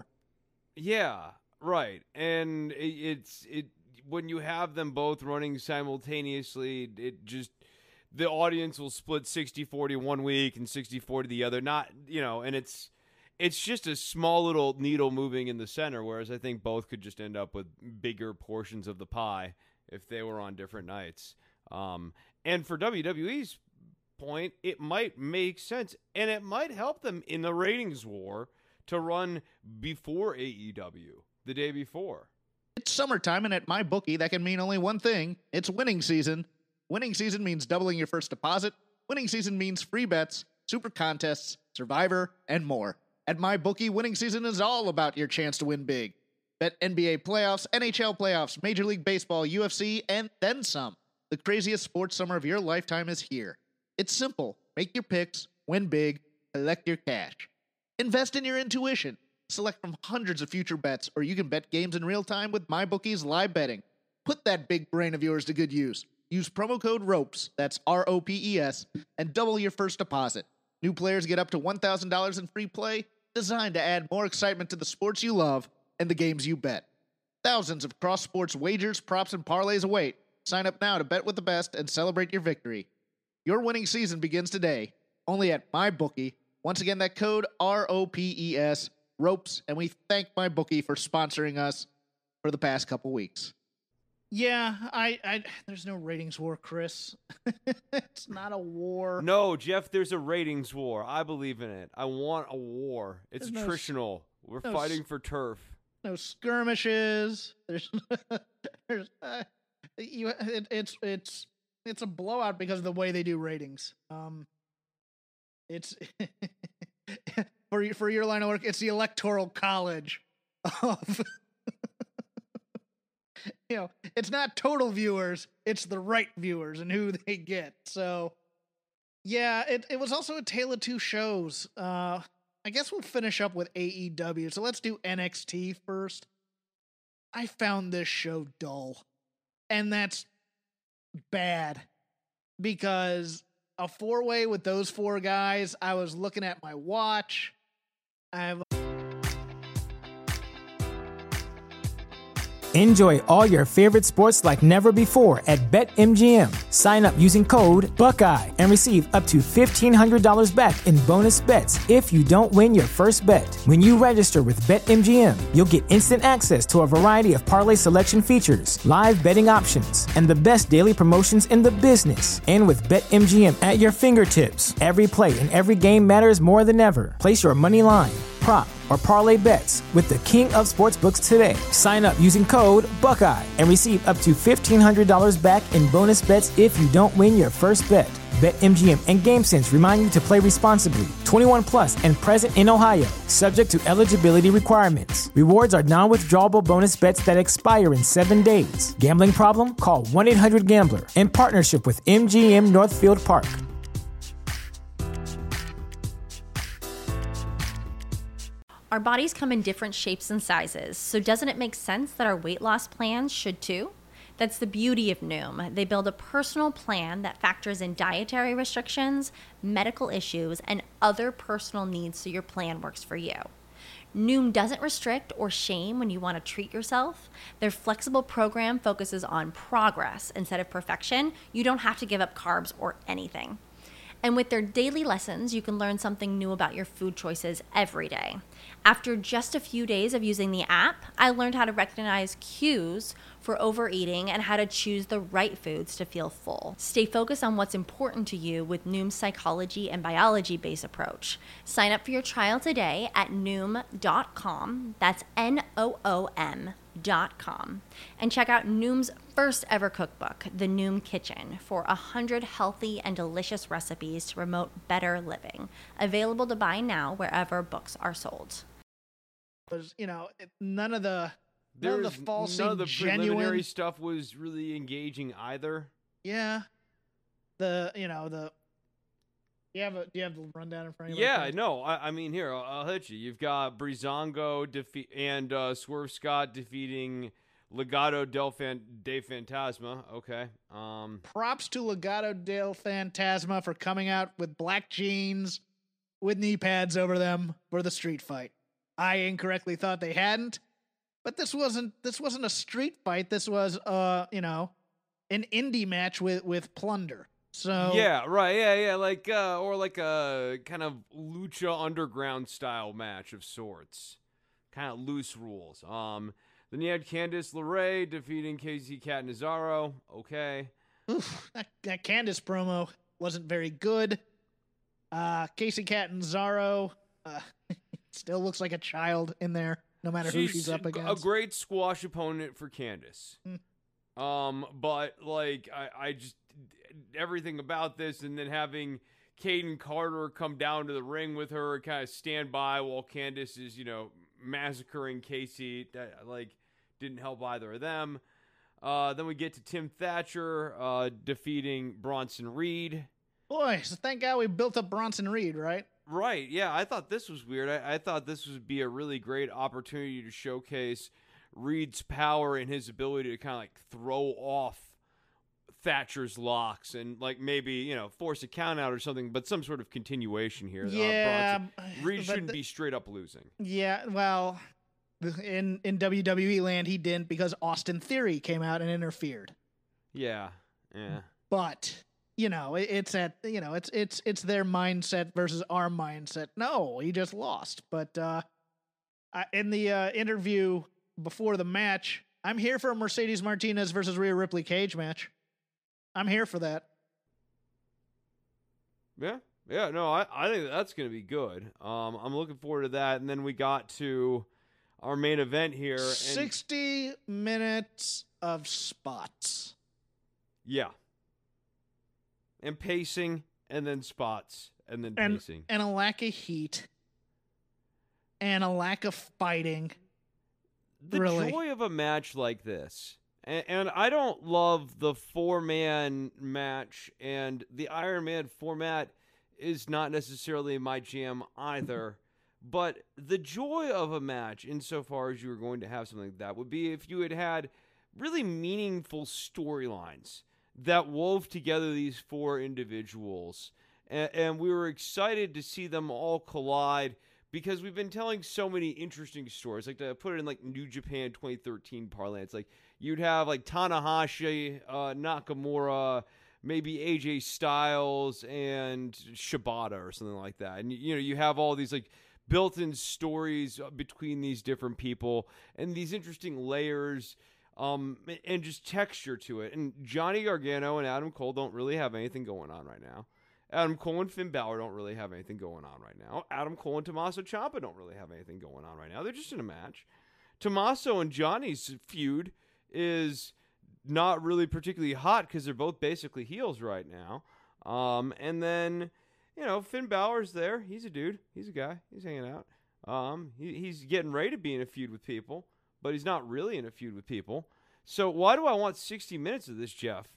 Yeah, right. And it, it's it when you have them both running simultaneously, it just the audience will split sixty forty one week and sixty forty the other. Not, you know, and it's it's just a small little needle moving in the center, whereas I think both could just end up with bigger portions of the pie if they were on different nights. Um, and for W W E's point, it might make sense, and it might help them in the ratings war to run before A E W, the day before. It's summertime, and at MyBookie, that can mean only one thing. It's winning season. Winning season means doubling your first deposit. Winning season means free bets, super contests, Survivor, and more. At MyBookie, winning season is all about your chance to win big. Bet N B A playoffs, N H L playoffs, Major League Baseball, U F C, and then some. The craziest sports summer of your lifetime is here. It's simple. Make your picks, win big, collect your cash. Invest in your intuition. Select from hundreds of future bets, or you can bet games in real time with MyBookie's live betting. Put that big brain of yours to good use. Use promo code ROPES, that's R O P E S, and double your first deposit. New players get up to one thousand dollars in free play, designed to add more excitement to the sports you love and the games you bet. Thousands of cross-sports wagers, props, and parlays await. Sign up now to bet with the best and celebrate your victory. Your winning season begins today, only at MyBookie. Once again, that code R O P E S, ROPES, and we thank MyBookie for sponsoring us for the past couple weeks. Yeah, I, I there's no ratings war, Chris. It's not a war. No, Jeff, there's a ratings war. I believe in it. I want a war. It's There's attritional. no, We're no fighting s- for turf. No skirmishes. There's, there's, uh, you. It, it's it's it's a blowout because of the way they do ratings. Um, it's for for your line of work. It's the electoral college of. You know, it's not total viewers, it's the right viewers and who they get. So, yeah, it, it was also a tale of two shows. Uh, I guess we'll finish up with A E W. So let's do N X T first. I found this show dull. And that's bad. Because a four-way with those four guys, I was looking at my watch. I've Enjoy all your favorite sports like never before at BetMGM. Sign up using code Buckeye and receive up to fifteen hundred dollars back in bonus bets if you don't win your first bet. When you register with BetMGM, you'll get instant access to a variety of parlay selection features, live betting options, and the best daily promotions in the business. And with BetMGM at your fingertips, every play and every game matters more than ever. Place your money line, prop, or parlay bets with the king of sportsbooks today. Sign up using code Buckeye and receive up to fifteen hundred dollars back in bonus bets if you don't win your first bet. BetMGM and GameSense remind you to play responsibly. twenty-one plus and present in Ohio, subject to eligibility requirements. Rewards are non-withdrawable bonus bets that expire in seven days. Gambling problem? Call one eight hundred gambler in partnership with M G M Northfield Park. Our bodies come in different shapes and sizes, so doesn't it make sense that our weight loss plans should too? That's the beauty of Noom. They build a personal plan that factors in dietary restrictions, medical issues, and other personal needs so your plan works for you. Noom doesn't restrict or shame when you want to treat yourself. Their flexible program focuses on progress instead of perfection. You don't have to give up carbs or anything. And with their daily lessons, you can learn something new about your food choices every day. After just a few days of using the app, I learned how to recognize cues for overeating and how to choose the right foods to feel full. Stay focused on what's important to you with Noom's psychology and biology-based approach. Sign up for your trial today at noom dot com. That's N O O M dot com. And check out Noom's first ever cookbook, The Noom Kitchen, for one hundred healthy and delicious recipes to promote better living. Available to buy now wherever books are sold. There's, you know, it- none of the There none of was- the false none of the genuine preliminary stuff was really engaging either. Yeah. The you know the. You have a do you have the rundown in front of you? Yeah, no, I, I mean, here, I'll, I'll hit you. You've got Breezango defeat and uh, Swerve Scott defeating Legado del Fan- de Fantasma. Okay. Um, Props to Legado del Fantasma for coming out with black jeans with knee pads over them for the street fight. I incorrectly thought they hadn't, but this wasn't this wasn't a street fight. This was uh, you know, an indie match with with plunder. So yeah, right. Yeah, yeah, like uh, or like a kind of lucha underground style match of sorts, kind of loose rules. Um, then you had Candice LeRae defeating Casey Catanzaro. Okay. Oof, that, that Candice promo wasn't very good. Uh, Casey Catanzaro uh, still looks like a child in there, no matter who she's up against. A great squash opponent for Candice. Mm. Um, but like I, I just everything about this, and then having Caden Carter come down to the ring with her and kind of stand by while Candice is, you know, massacring Casey. That like didn't help either of them. Uh, then we get to Tim Thatcher uh, defeating Bronson Reed. Boy, so thank God we built up Bronson Reed, right? Right, yeah, I thought this was weird. I, I thought this would be a really great opportunity to showcase Reed's power and his ability to kind of like throw off Thatcher's locks and like maybe, you know, force a count out or something, but some sort of continuation here. Yeah. Uh, Bronson, Reed but shouldn't the- be straight up losing. Yeah, well, in in W W E land he didn't because Austin Theory came out and interfered. Yeah, yeah. But you know, it, it's at you know, it's it's it's their mindset versus our mindset. No, he just lost. But uh, I, in the uh, interview before the match, I'm here for a Mercedes Martinez versus Rhea Ripley cage match. I'm here for that. Yeah, yeah, no, I, I think that's going to be good. Um, I'm looking forward to that. And then we got to our main event here. And, sixty minutes of spots. yeah. And pacing, and then spots, and then And, pacing. and a lack of heat. And a lack of fighting. The really. joy of a match like this, and, and I don't love the four-man match, and the Iron Man format is not necessarily my jam either, but the joy of a match, insofar as you were going to have something like that, would be if you had had really meaningful storylines that wove together these four individuals, and, and we were excited to see them all collide, because we've been telling so many interesting stories. Like, to put it in like New Japan twenty thirteen parlance, like you'd have like Tanahashi, uh, Nakamura, maybe A J Styles, and Shibata or something like that. And you know, you have all these like built-in stories between these different people and these interesting layers, um, and just texture to it. And Johnny Gargano and Adam Cole don't really have anything going on right now. Adam Cole and Finn Balor don't really have anything going on right now. Adam Cole and Tommaso Ciampa don't really have anything going on right now. They're just in a match. Tommaso and Johnny's feud is not really particularly hot because they're both basically heels right now. Um, and then, you know, Finn Balor's there. He's a dude. He's a guy. He's hanging out. Um, he, he's getting ready to be in a feud with people, but he's not really in a feud with people. So why do I want sixty minutes of this, Jeff?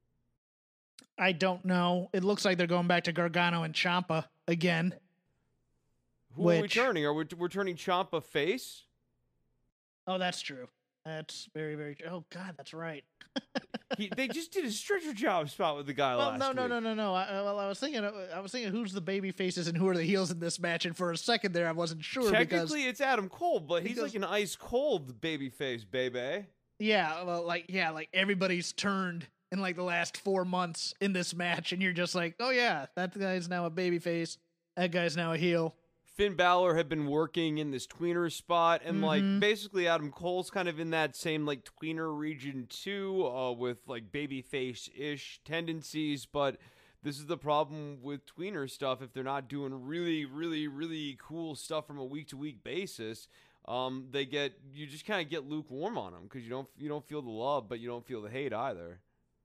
I don't know. It looks like they're going back to Gargano and Ciampa again. Who are we Which- turning? Are we we're turning Ciampa face? Oh, that's true. That's very, very true. Oh, God, that's right. He, they just did a stretcher job spot with the guy Well, last no, no, week. no, no, no. I, I- well, I was thinking, I was thinking, who's the baby faces and who are the heels in this match? And for a second there, I wasn't sure because, Technically, it's Adam Cole, but he's because- like an ice cold baby face, baby. yeah, well, like, yeah, like everybody's turned in like the last four months in this match, and you're just like, oh yeah, that guy's now a babyface. That guy's now a heel. Finn Balor had been working in this tweener spot, and Mm-hmm. like basically Adam Cole's kind of in that same like tweener region too, uh, with like babyface-ish tendencies. But this is the problem with tweener stuff. If they're not doing really, really, really cool stuff from a week-to-week basis, um, they get you just kind of get lukewarm on them because you don't you don't feel the love, but you don't feel the hate either.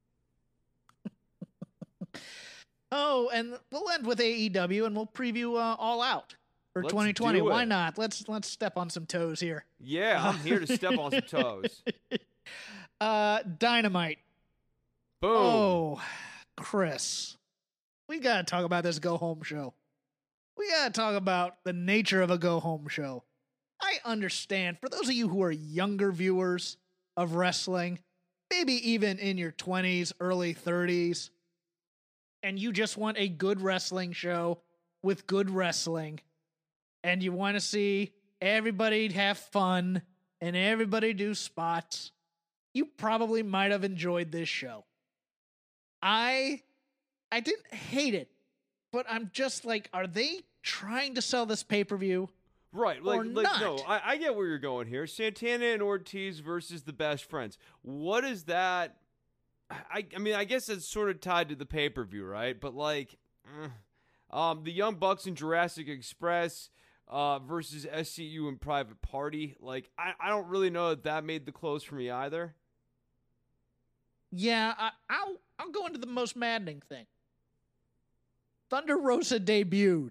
Oh, and we'll end with A E W, and we'll preview uh, All Out for Let's twenty twenty. do Why it. not? Let's let's step on some toes here. Yeah, I'm here to step on some toes. Uh, Dynamite. Boom. Oh, Chris, we gotta talk about this go home show. We gotta talk about the nature of a go home show. I understand for those of you who are younger viewers of wrestling, maybe even in your twenties, early thirties, and you just want a good wrestling show with good wrestling, and you want to see everybody have fun and everybody do spots, you probably might have enjoyed this show. I I didn't hate it, but I'm just like, are they trying to sell this pay-per-view? Right, like, or like not. no, I, I get where you're going here. Santana and Ortiz versus the Best Friends. What is that? I, I mean, I guess it's sort of tied to the pay-per-view, right? But like, eh. um, the Young Bucks and Jurassic Express uh, versus S C U and Private Party. Like, I, I don't really know that that made the close for me either. Yeah, I, I'll I'll go into the most maddening thing. Thunder Rosa debuted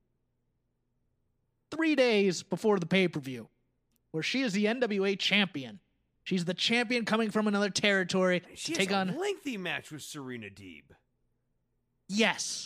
three days before the pay-per-view, where she is the N W A champion. She's the champion coming from another territory She to has take a on. lengthy match with Serena Deeb. Yes,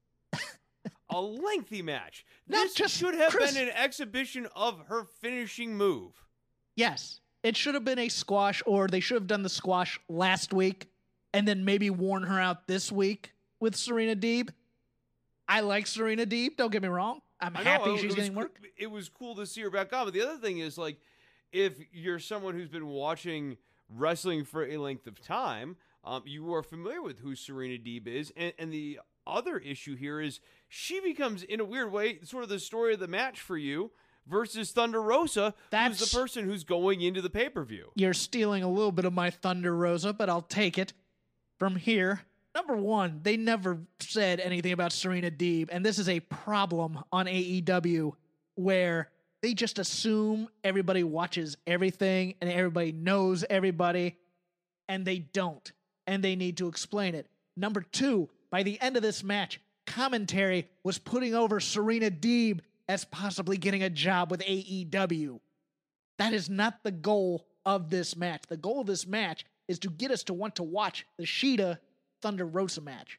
A lengthy match. Not This just should have Chris- been an exhibition of her finishing move. yes. It should have been a squash, or they should have done the squash last week, and then maybe worn her out this week with Serena Deeb. I like Serena Deeb. Don't get me wrong. I'm I know, happy it- she's it was getting coo- work. It was cool to see her back on. But the other thing is, like, if you're someone who's been watching wrestling for a length of time, um, you are familiar with who Serena Deeb is. And, and the other issue here is she becomes, in a weird way, sort of the story of the match for you versus Thunder Rosa, who's That's- the person who's going into the pay-per-view. You're stealing a little bit of my Thunder Rosa, but I'll take it from here. Number one, they never said anything about Serena Deeb, and this is a problem on A E W where they just assume everybody watches everything and everybody knows everybody, and they don't, and they need to explain it. Number two, by the end of this match, commentary was putting over Serena Deeb as possibly getting a job with A E W. That is not the goal of this match. The goal of this match is to get us to want to watch the Shida Thunder Rosa match.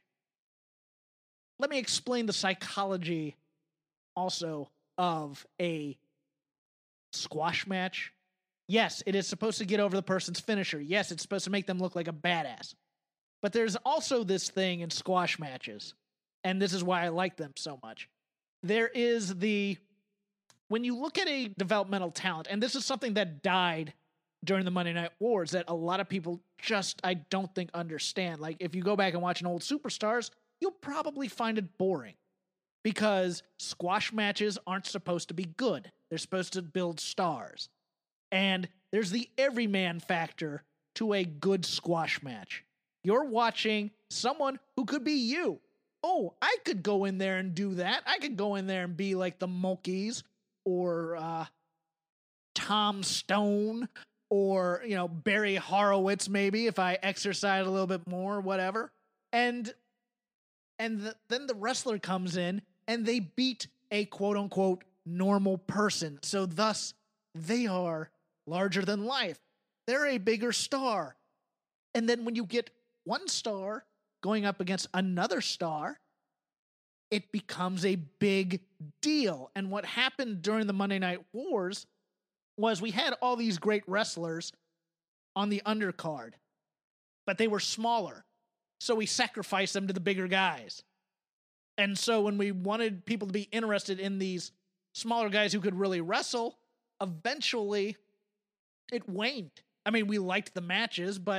Let me explain the psychology also of a squash match. Yes, it is supposed to get over the person's finisher. Yes, it's supposed to make them look like a badass. But there's also this thing in squash matches, and this is why I like them so much. There is the, when you look at a developmental talent, and this is something that died during the Monday Night Wars that a lot of people just, I don't think, understand. Like, if you go back and watch an old Superstars, you'll probably find it boring because squash matches aren't supposed to be good. They're supposed to build stars. And there's the everyman factor to a good squash match. You're watching someone who could be you. Oh, I could go in there and do that. I could go in there and be like the Monkees or uh, Tom Stone or, you know, Barry Horowitz maybe if I exercise a little bit more, whatever. And and the, then the wrestler comes in and they beat a quote-unquote normal person. So thus, they are larger than life. They're a bigger star. And then when you get one star going up against another star, it becomes a big deal. And what happened during the Monday Night Wars was we had all these great wrestlers on the undercard, but they were smaller. So we sacrificed them to the bigger guys. And so when we wanted people to be interested in these smaller guys who could really wrestle, eventually it waned. I mean, we liked the matches, but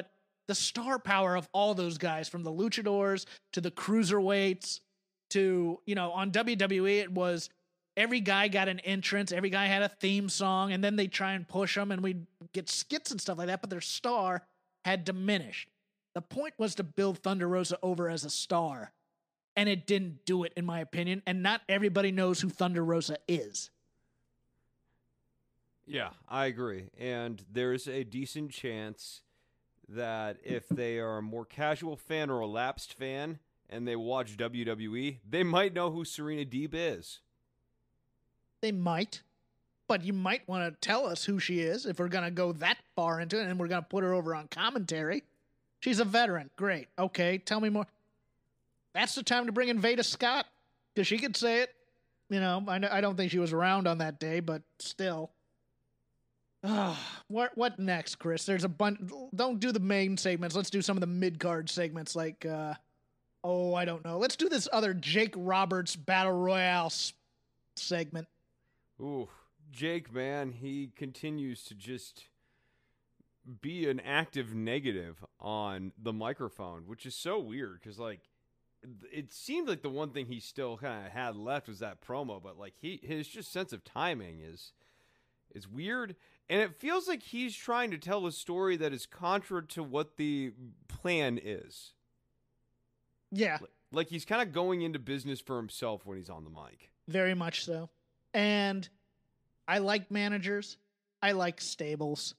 the star power of all those guys, from the luchadors to the cruiserweights to, you know, on W W E, it was every guy got an entrance, every guy had a theme song, and then they try and push them, and we'd get skits and stuff like that, but their star had diminished. The point was to build Thunder Rosa over as a star, and it didn't do it, in my opinion, and not everybody knows who Thunder Rosa is. Yeah, I agree. And there's a decent chance that if they are a more casual fan or a lapsed fan and they watch W W E, they might know who Serena Deeb is. They might, but you might want to tell us who she is if we're going to go that far into it and we're going to put her over on commentary. She's a veteran. Great. Okay, tell me more. That's the time to bring in Veda Scott, because she could say it. You know, I, I don't think she was around on that day, but still. Uh, what what next, Chris? There's a bunch. Don't do the main segments. Let's do some of the mid-card segments like, uh, oh, I don't know. Let's do this other Jake Roberts Battle Royale s- segment. Ooh, Jake, man, he continues to just be an active negative on the microphone, which is so weird because, like, it seemed like the one thing he still kind of had left was that promo, but, like, he his just sense of timing is is weird, and it feels like he's trying to tell a story that is contrary to what the plan is. Yeah. Like, he's kind of going into business for himself when he's on the mic. Very much so. And I like managers. I like stables.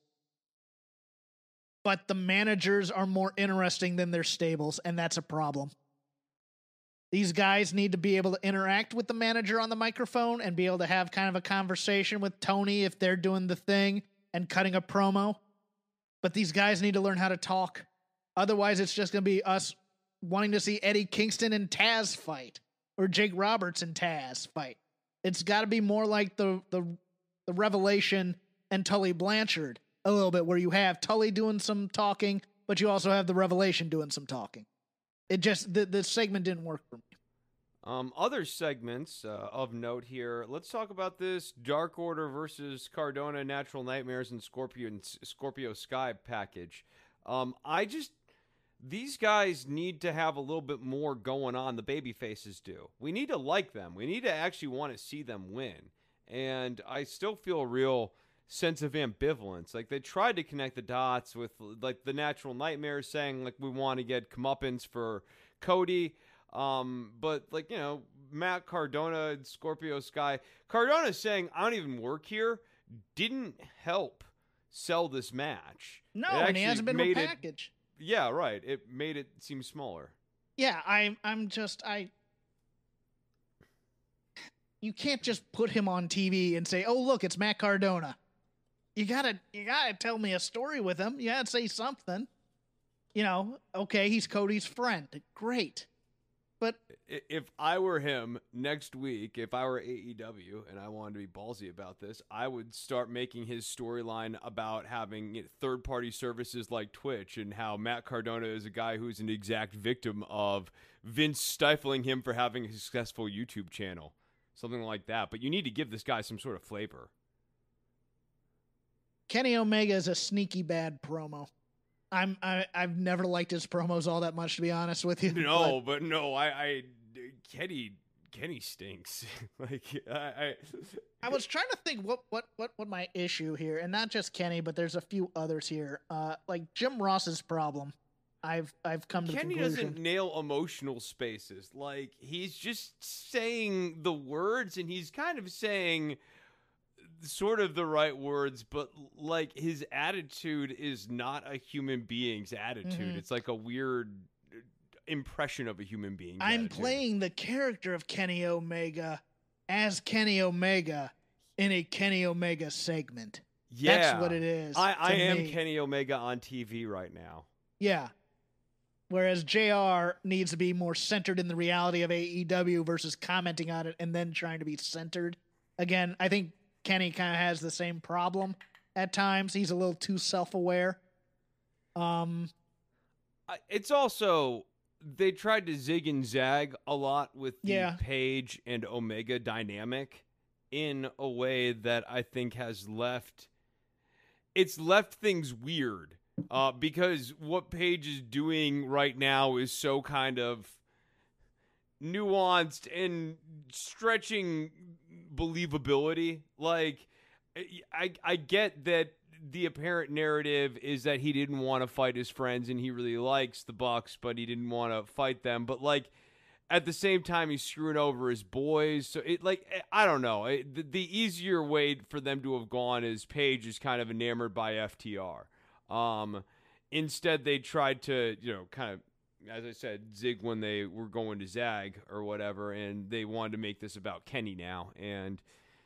But the managers are more interesting than their stables, and that's a problem. These guys need to be able to interact with the manager on the microphone and be able to have kind of a conversation with Tony if they're doing the thing and cutting a promo. But these guys need to learn how to talk. Otherwise, it's just going to be us wanting to see Eddie Kingston and Taz fight, or Jake Roberts and Taz fight. It's got to be more like the, the the Revelation and Tully Blanchard a little bit, where you have Tully doing some talking, but you also have the Revelation doing some talking. It just, the, the segment didn't work for me. Um, other segments uh, of note here. Let's talk about this Dark Order versus Cardona, Natural Nightmares, and Scorpio and Scorpio Sky package. Um, I just, these guys need to have a little bit more going on. The baby faces do. We need to like them. We need to actually want to see them win. And I still feel a real sense of ambivalence. Like, they tried to connect the dots with, like, the Natural Nightmares saying, like, we want to get comeuppance for Cody. Um, but, like, you know, Matt Cardona and Scorpio Sky. Cardona saying, I don't even work here, didn't help sell this match. No, and he hasn't been repackaged. Yeah, right. It made it seem smaller. Yeah, I'm, I'm just, I... You can't just put him on T V and say, oh, look, it's Matt Cardona. You gotta, you gotta tell me a story with him. You gotta say something. You know, okay, he's Cody's friend. Great. But if I were him next week, if I were A E W and I wanted to be ballsy about this, I would start making his storyline about having, you know, third-party services like Twitch, and how Matt Cardona is a guy who's an exact victim of Vince stifling him for having a successful YouTube channel. Something like that. But you need to give this guy some sort of flavor. Kenny Omega is a sneaky bad promo. I'm I, I've never liked his promos all that much, to be honest with you. No, but, but no, I, I Kenny Kenny stinks. like I, I I was trying to think what what what what my issue here, and not just Kenny, but there's a few others here. Uh, like Jim Ross's problem. I've I've come to Kenny the conclusion. doesn't nail emotional spaces. Like, he's just saying the words, and he's kind of saying sort of the right words, but, like, his attitude is not a human being's attitude. Mm-hmm. It's like a weird impression of a human being. I'm attitude. playing the character of Kenny Omega as Kenny Omega in a Kenny Omega segment. Yeah. That's what it is. I, I am me. Kenny Omega on T V right now. Yeah. Whereas J R needs to be more centered in the reality of A E W versus commenting on it and then trying to be centered. Again, I think Kenny kind of has the same problem at times. He's a little too self-aware. Um, It's also, they tried to zig and zag a lot with the yeah. Page and Omega dynamic in a way that I think has left, it's left things weird. Uh, because what Paige is doing right now is so kind of nuanced and stretching believability. Like, I I get that the apparent narrative is that he didn't want to fight his friends and he really likes the Bucks, but he didn't want to fight them. But like, at the same time, he's screwing over his boys. So it like, I don't know. It, the, the easier way for them to have gone is Paige is kind of enamored by F T R. Um, instead, they tried to, you know, kind of, as I said, zig when they were going to zag or whatever, and they wanted to make this about Kenny now. And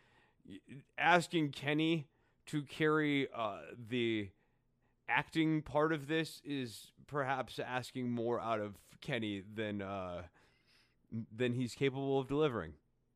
asking Kenny to carry uh, the acting part of this is perhaps asking more out of Kenny than uh, than he's capable of delivering.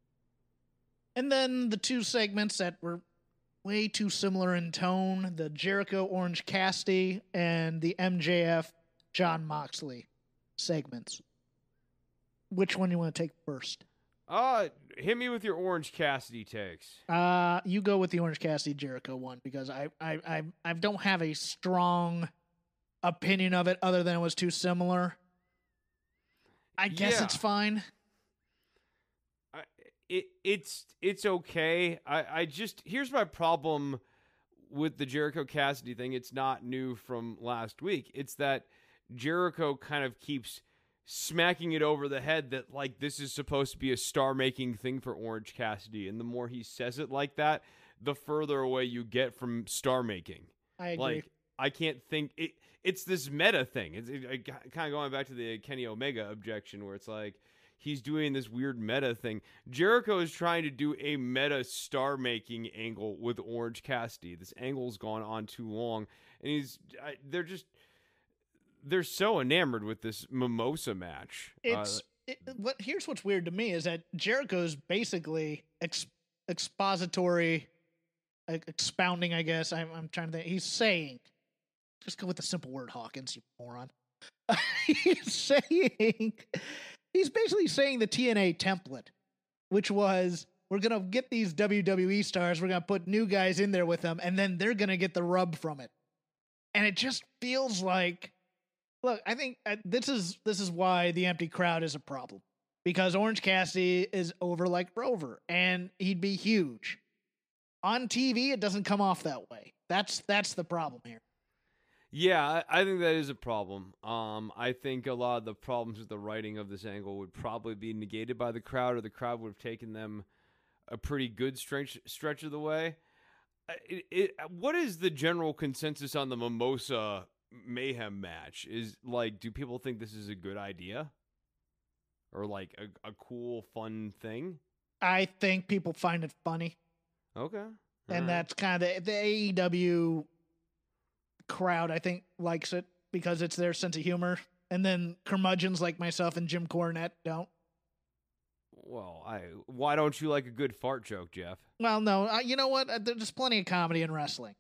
And then the two segments that were way too similar in tone, the Jericho Orange Cassidy and the M J F John Moxley segments. Which one do you want to take first? Uh, hit me with your Orange Cassidy takes. Uh, you go with the Orange Cassidy Jericho one, because I, I, I, I don't have a strong opinion of it other than it was too similar. I guess Yeah. it's fine. I, it it's it's okay. I, I just here's my problem with the Jericho Cassidy thing. It's not new from last week. It's that Jericho kind of keeps smacking it over the head that like this is supposed to be a star-making thing for Orange Cassidy, and the more he says it like that, the further away you get from star-making. I agree. Like, I can't think it. It's this meta thing. It's it, it, kind of going back to the Kenny Omega objection, where it's like he's doing this weird meta thing. Jericho is trying to do a meta star-making angle with Orange Cassidy. This angle's gone on too long, and he's I, they're just. They're so enamored with this mimosa match. It's uh, it, what here's what's weird to me is that Jericho's basically ex, expository, like, expounding. I guess I'm, I'm trying to think. He's saying, just go with the simple word, Hawkins, you moron. he's saying, he's basically saying the T N A template, which was we're gonna get these W W E stars, we're gonna put new guys in there with them, and then they're gonna get the rub from it. And it just feels like. Look, I think uh, this is this is why the empty crowd is a problem, because Orange Cassidy is over like Rover, and he'd be huge. On T V, it doesn't come off that way. That's that's the problem here. Yeah, I, I think that is a problem. Um, I think a lot of the problems with the writing of this angle would probably be negated by the crowd, or the crowd would have taken them a pretty good stretch stretch of the way. It, it, what is the general consensus on the Mimosa Mayhem match? Is like, do people think this is a good idea, or like a, a cool, fun thing? I think people find it funny, Okay, and right. that's kind of the, the A E W crowd. I think likes it because it's their sense of humor, and then curmudgeons like myself and Jim Cornette don't. Well, I why don't you like a good fart joke, Jeff? Well, no, uh, you know what? Uh, There's plenty of comedy in wrestling.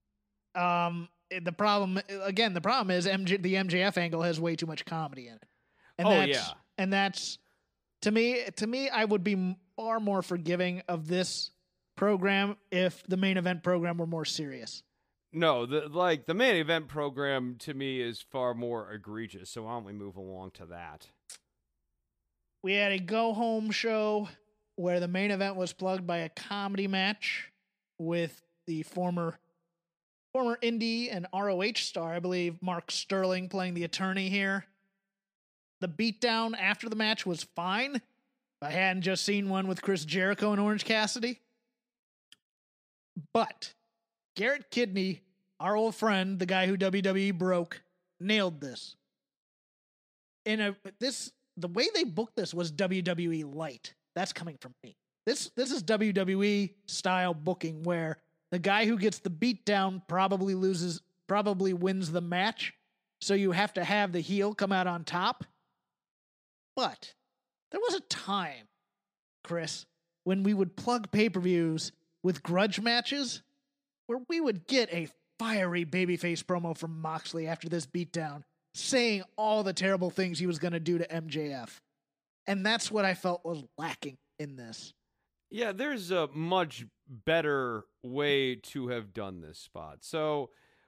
Um. The problem, again, the problem is M J, the M J F angle has way too much comedy in it. And Oh, that's, yeah. And that's, to me, to me, I would be far more forgiving of this program if the main event program were more serious. No, the like the main event program to me is far more egregious. So why don't we move along to that? We had a go-home show where the main event was plugged by a comedy match with the former Former indie and R O H star, I believe, Mark Sterling, playing the attorney here. The beatdown after the match was fine. If I hadn't just seen one with Chris Jericho and Orange Cassidy. But Garrett Kidney, our old friend, the guy who W W E broke, nailed this. In a this the way they booked this was W W E light. That's coming from me. This this is W W E style booking where the guy who gets the beatdown probably loses, probably wins the match. So you have to have the heel come out on top. But there was a time, Chris, when we would plug pay-per-views with grudge matches where we would get a fiery babyface promo from Moxley after this beatdown, saying all the terrible things he was going to do to M J F. And that's what I felt was lacking in this. Yeah, there's a much better way to have done this spot. So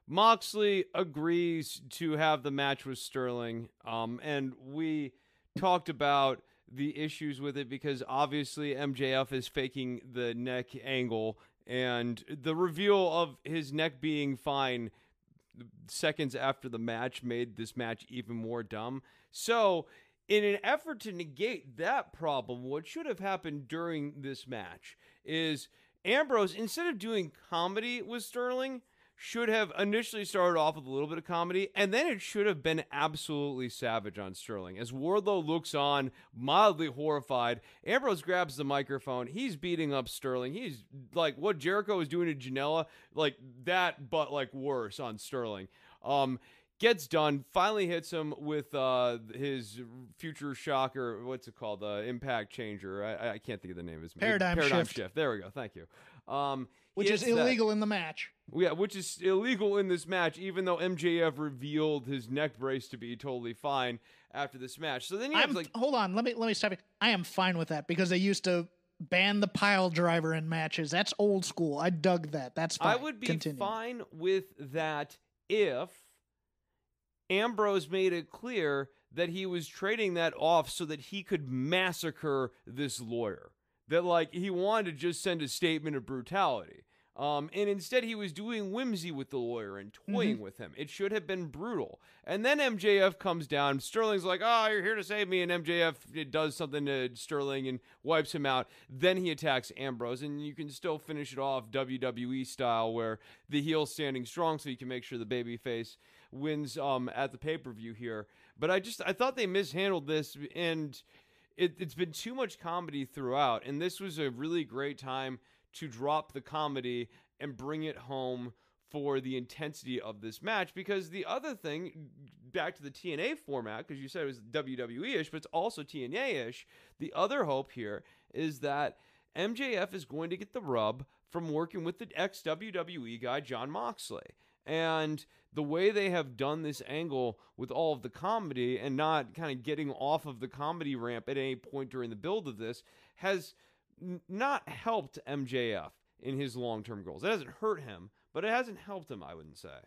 Moxley agrees to have the match with Sterling, um, and we talked about the issues with it because obviously M J F is faking the neck angle, and the reveal of his neck being fine seconds after the match made this match even more dumb. So, in an effort to negate that problem, what should have happened during this match is Ambrose, instead of doing comedy with Sterling, should have initially started off with a little bit of comedy, and then it should have been absolutely savage on Sterling. As Wardlow looks on, mildly horrified, Ambrose grabs the microphone. He's beating up Sterling. He's like what Jericho was doing to Janela, like that, but like worse on Sterling. Um, gets done, finally hits him with uh, his future shocker. What's it called? The uh, impact changer. I, I can't think of the name of his Paradigm, Paradigm shift. shift. There we go. Thank you. Um, Which is illegal that. in the match. Yeah, which is illegal in this match, even though M J F revealed his neck brace to be totally fine after this match. So then you have I'm, like, hold on, let me let me stop you. I am fine with that because they used to ban the pile driver in matches. That's old school. I dug that. That's fine. I would be Continue. fine with that if Ambrose made it clear that he was trading that off so that he could massacre this lawyer. That like he wanted to just send a statement of brutality. Um, and instead he was doing whimsy with the lawyer and toying mm-hmm. with him. It should have been brutal. And then M J F comes down. Sterling's like, oh, you're here to save me. And M J F does something to Sterling and wipes him out. Then he attacks Ambrose. And you can still finish it off W W E style where the heel's standing strong so you can make sure the babyface wins um, at the pay-per-view here. But I just, I thought they mishandled this, and it, it's been too much comedy throughout. And this was a really great time to drop the comedy and bring it home for the intensity of this match. Because the other thing, back to the T N A format, because you said it was W W E-ish, but it's also T N A-ish, the other hope here is that M J F is going to get the rub from working with the ex-W W E guy, Jon Moxley. And the way they have done this angle with all of the comedy and not kind of getting off of the comedy ramp at any point during the build of this has not helped M J F in his long-term goals. It hasn't hurt him, but it hasn't helped him, I wouldn't say.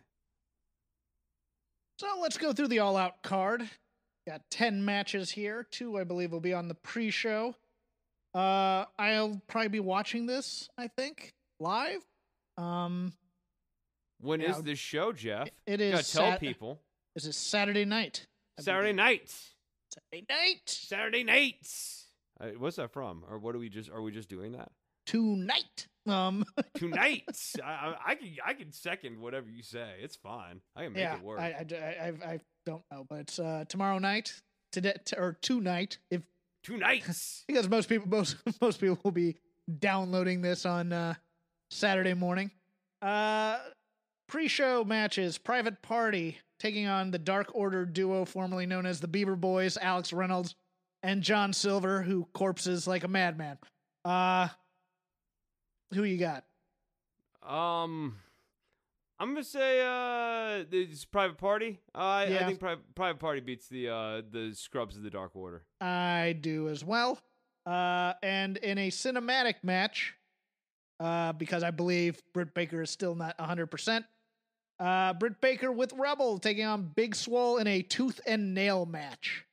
So let's go through the all-out card. Got ten matches here. Two, I believe, will be on the pre-show. Uh, I'll probably be watching this, I think, live. Um, when yeah, is this show, Jeff? It is. You gotta tell sat- people. This is Saturday night. I Saturday believe. night. Saturday night. Saturday night. Uh, what's that from? Or what are we just? Are we just doing that tonight? Um, tonight. I, I, I can I can second whatever you say. It's fine. I can make yeah, it work. I, I, I, I don't know, but it's uh, tomorrow night, today t- or tonight, if tonight, because most people most most people will be downloading this on uh, Saturday morning. Uh, pre-show matches: Private Party taking on the Dark Order duo, formerly known as the Beaver Boys, Alex Reynolds and John Silver, who corpses like a madman. Uh, who you got? Um, I'm gonna say uh, it's Private Party. Uh, I, yeah. I think Private Private Party beats the uh the Scrubs of the Dark Order. I do as well. Uh, and in a cinematic match, uh, because I believe Britt Baker is still not one hundred percent. Uh, Britt Baker with Rebel taking on Big Swole in a tooth and nail match.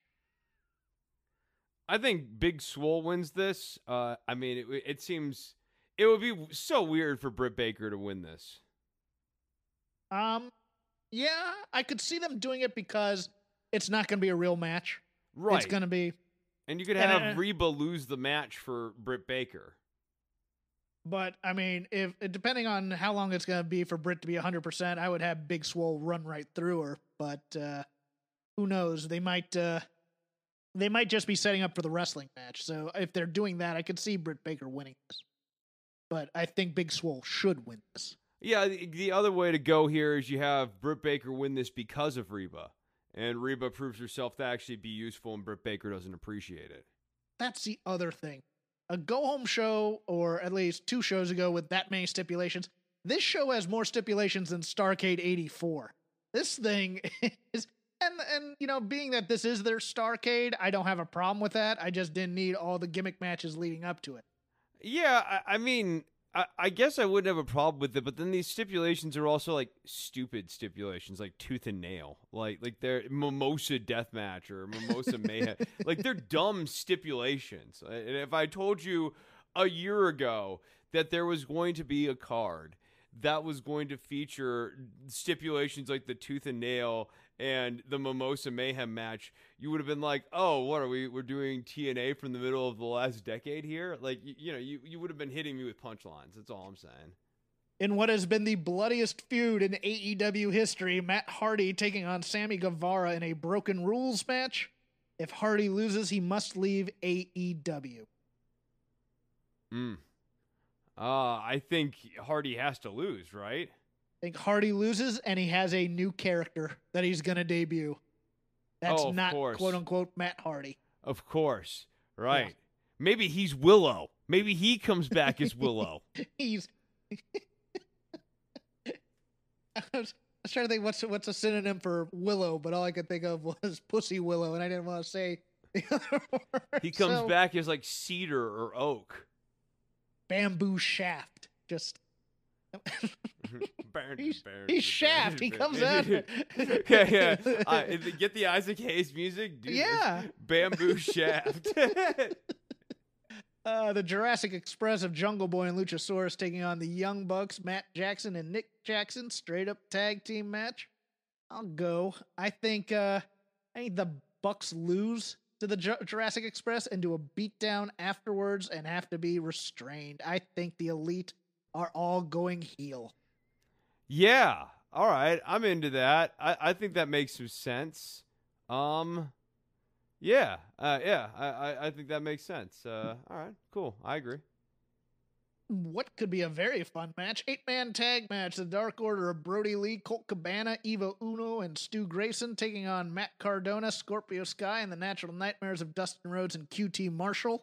I think Big Swole wins this. Uh, I mean, it, it seems it would be so weird for Britt Baker to win this. Um, yeah, I could see them doing it because it's not going to be a real match. Right. It's going to be. And you could have and, uh, Reba lose the match for Britt Baker. But, I mean, if depending on how long it's going to be for Britt to be one hundred percent, I would have Big Swole run right through her. But uh, who knows? They might... Uh, They might just be setting up for the wrestling match. So if they're doing that, I could see Britt Baker winning this. But I think Big Swole should win this. Yeah, the, the other way to go here is you have Britt Baker win this because of Reba. And Reba proves herself to actually be useful, and Britt Baker doesn't appreciate it. That's the other thing. A go-home show, or at least two shows ago with that many stipulations, this show has more stipulations than Starrcade eighty-four. This thing is... And, and you know, being that this is their Starrcade, I don't have a problem with that. I just didn't need all the gimmick matches leading up to it. Yeah, I, I mean, I, I guess I wouldn't have a problem with it, but then these stipulations are also like stupid stipulations, like tooth and nail, like like they're Mimosa Deathmatch or Mimosa Mayhem. Like they're dumb stipulations. And if I told you a year ago that there was going to be a card that was going to feature stipulations like the tooth and nail and the Mimosa Mayhem match, you would have been like, oh, what are we, we're doing T N A from the middle of the last decade here? Like, you, you know, you, you would have been hitting me with punchlines. That's all I'm saying. In what has been the bloodiest feud in A E W history, Matt Hardy taking on Sammy Guevara in a Broken Rules match. If Hardy loses, he must leave A E W. Hmm. Uh, I think Hardy has to lose, right? I think Hardy loses, and he has a new character that he's going to debut. That's oh, not, course. quote-unquote, Matt Hardy. Of course. Right. Yeah. Maybe he's Willow. Maybe he comes back as Willow. he's... I, was, I was trying to think what's, what's a synonym for Willow, but all I could think of was Pussy Willow, and I didn't want to say the other word. He comes so, back as, like, cedar or oak. Bamboo Shaft. Just... he's, he's Shaft. He comes out. yeah, yeah. Uh, get the Isaac Hayes music. Dude, yeah. Bamboo Shaft. uh, the Jurassic Express of Jungle Boy and Luchasaurus taking on the Young Bucks, Matt Jackson and Nick Jackson, straight up tag team match. I'll go. I think. Uh, I think the Bucks lose to the Ju- Jurassic Express and do a beatdown afterwards and have to be restrained. I think the Elite are all going heel. Yeah. All right. I'm into that. I, I think that makes some sense. Um, yeah. Uh, yeah. I, I, I think that makes sense. Uh, all right. Cool. I agree. What could be a very fun match? Eight-man tag match. The Dark Order of Brody Lee, Colt Cabana, Evo Uno, and Stu Grayson taking on Matt Cardona, Scorpio Sky, and the Natural Nightmares of Dustin Rhodes and Q T Marshall.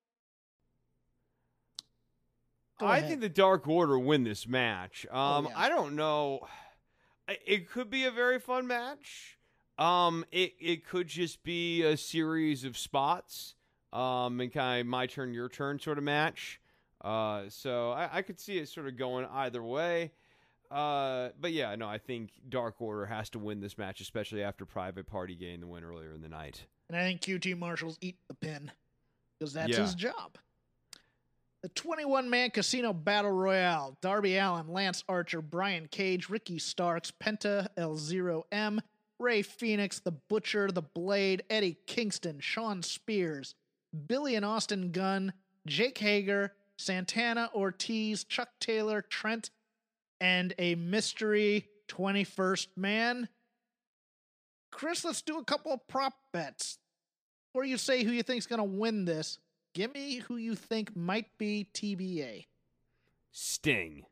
Go I ahead. think the Dark Order win this match. Um, oh, yeah. I don't know. It could be a very fun match. Um, it it could just be a series of spots. Um, and kind of my turn, your turn sort of match. Uh, so I, I could see it sort of going either way. Uh, but yeah, no, I think Dark Order has to win this match, especially after Private Party gained the win earlier in the night. And I think Q T Marshall's eat the pin because that's Yeah. his job. The twenty-one man Casino Battle Royale. Darby Allin, Lance Archer, Brian Cage, Ricky Starks, Penta, L zero M, Ray Phoenix, The Butcher, The Blade, Eddie Kingston, Sean Spears, Billy and Austin Gunn, Jake Hager, Santana Ortiz, Chuck Taylor, Trent, and a mystery twenty-first man. Chris, let's do a couple of prop bets. Before you say who you think's going to win this, give me who you think might be T B A. Sting.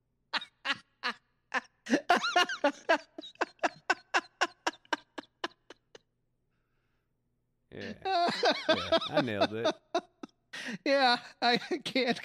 Yeah. yeah, I nailed it. Yeah, I can't.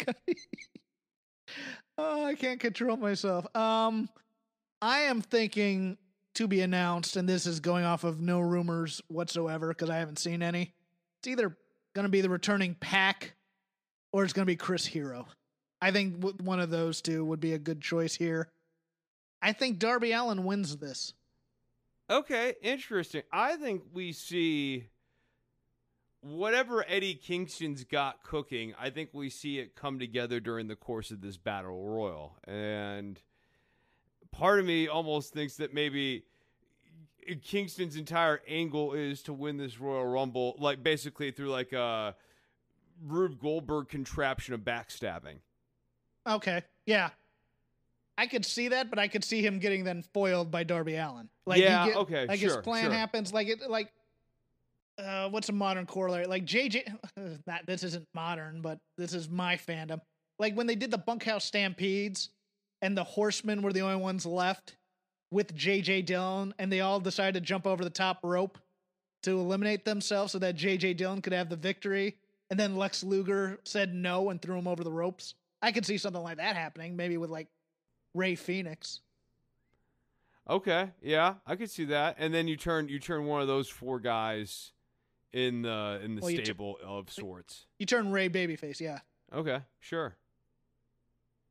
oh, I can't control myself. Um, I am thinking to be announced, and this is going off of no rumors whatsoever because I haven't seen any. It's either going to be the returning Pac or it's going to be Chris Hero. I think w- one of those two would be a good choice here. I think Darby Allin wins this. Okay, interesting. I think we see whatever Eddie Kingston's got cooking, I think we see it come together during the course of this battle royal. And part of me almost thinks that maybe Kingston's entire angle is to win this Royal Rumble, like basically through like a Rube Goldberg contraption of backstabbing. Okay, yeah. I could see that, but I could see him getting then foiled by Darby Allin. Like yeah, you get, okay, like sure, his plan sure. happens, like it, like uh, what's a modern corollary? Like J J, not this isn't modern, but this is my fandom. Like when they did the Bunkhouse Stampedes, and the Horsemen were the only ones left with J J Dillon, and they all decided to jump over the top rope to eliminate themselves so that J J Dillon could have the victory, and then Lex Luger said no and threw him over the ropes. I could see something like that happening, maybe with like Ray Phoenix. Okay, yeah, I could see that. And then you turn you turn one of those four guys in the in the Well, you stable of sorts. You turn Ray babyface, yeah. Okay, sure.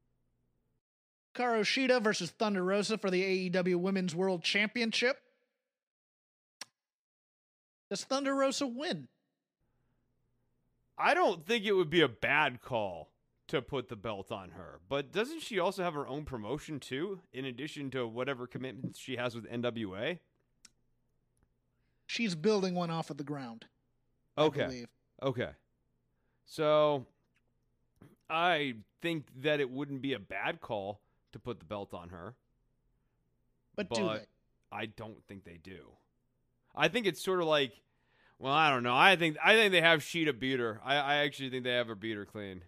Hikaru Shida versus Thunder Rosa for the A E W Women's World Championship. Does Thunder Rosa win? I don't think it would be a bad call to put the belt on her, but doesn't she also have her own promotion too, in addition to whatever commitments she has with N W A? She's building one off of the ground. I Okay. believe. Okay. So I think that it wouldn't be a bad call to put the belt on her. But, do But they? I don't think they do. I think it's sort of like, well, I don't know. I think I think they have Shida beat her. I, I actually think they have her beat her clean.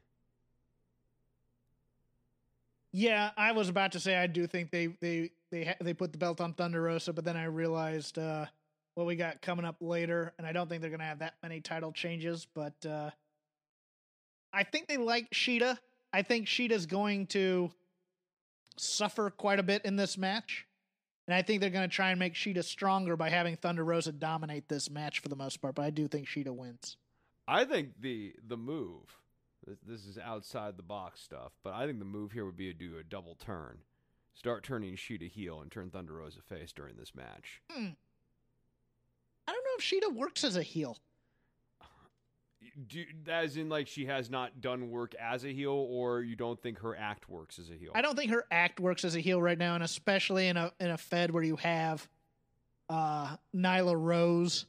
Yeah, I was about to say I do think they they they ha- they put the belt on Thunder Rosa, but then I realized uh, what we got coming up later, and I don't think they're gonna have that many title changes. But uh, I think they like Shida. I think Shida's going to suffer quite a bit in this match, and I think they're gonna try and make Shida stronger by having Thunder Rosa dominate this match for the most part. But I do think Shida wins. I think the the move, this, this is outside the box stuff, but I think the move here would be to do a double turn. Start turning Shida heel and turn Thunder Rosa face during this match. Hmm. I don't know if Shida works as a heel. Do, as in, like, she has not done work as a heel, or you don't think her act works as a heel? I don't think her act works as a heel right now, and especially in a in a Fed where you have uh, Nyla Rose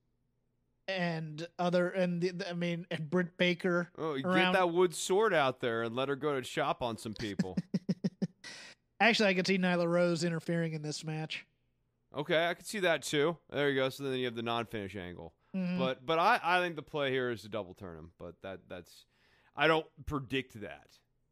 and other and the, the- I mean and Britt Baker. Oh, you around. get that wood sword out there and let her go to chop on some people. Actually, I could see Nyla Rose interfering in this match. Okay, I could see that too. There you go. So then you have the non-finish angle. Mhm. But but I, I think the play here is to double turn him. But that that's I don't predict that.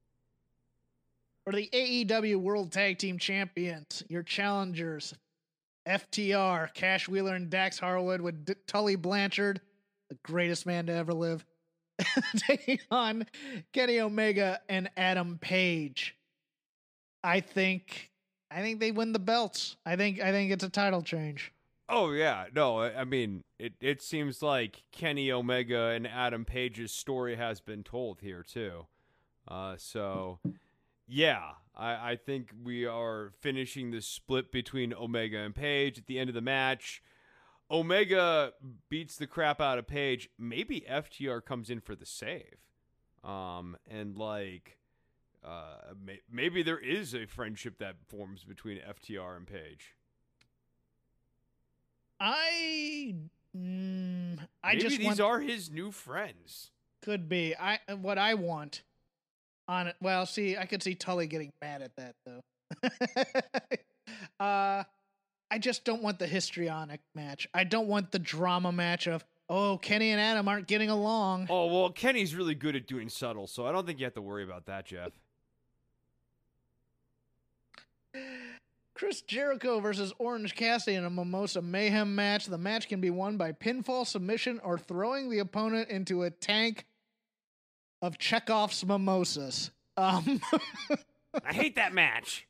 For the A E W World Tag Team Champions, your challengers, F T R, Cash Wheeler and Dax Harwood with D- Tully Blanchard, the greatest man to ever live, taking on Kenny Omega and Adam Page. I think I think they win the belts. I think I think it's a title change. Oh yeah, no, I I mean it. It seems like Kenny Omega and Adam Page's story has been told here too. Uh, so yeah, I, I think we are finishing the split between Omega and Page at the end of the match. Omega beats the crap out of Page. Maybe F T R comes in for the save, um, and like, uh, may, maybe there is a friendship that forms between F T R and Page. I mm, I Maybe just these want, are his new friends. could be. I what I want on it. Well, see, I could see Tully getting mad at that though. uh I just don't want the histrionic match. I don't want the drama match of, oh, Kenny and Adam aren't getting along. Oh, well, Kenny's really good at doing subtle, so I don't think you have to worry about that, Jeff. Chris Jericho versus Orange Cassidy in a Mimosa Mayhem match. The match can be won by pinfall, submission, or throwing the opponent into a tank of Chekhov's mimosas. Um, I hate that match.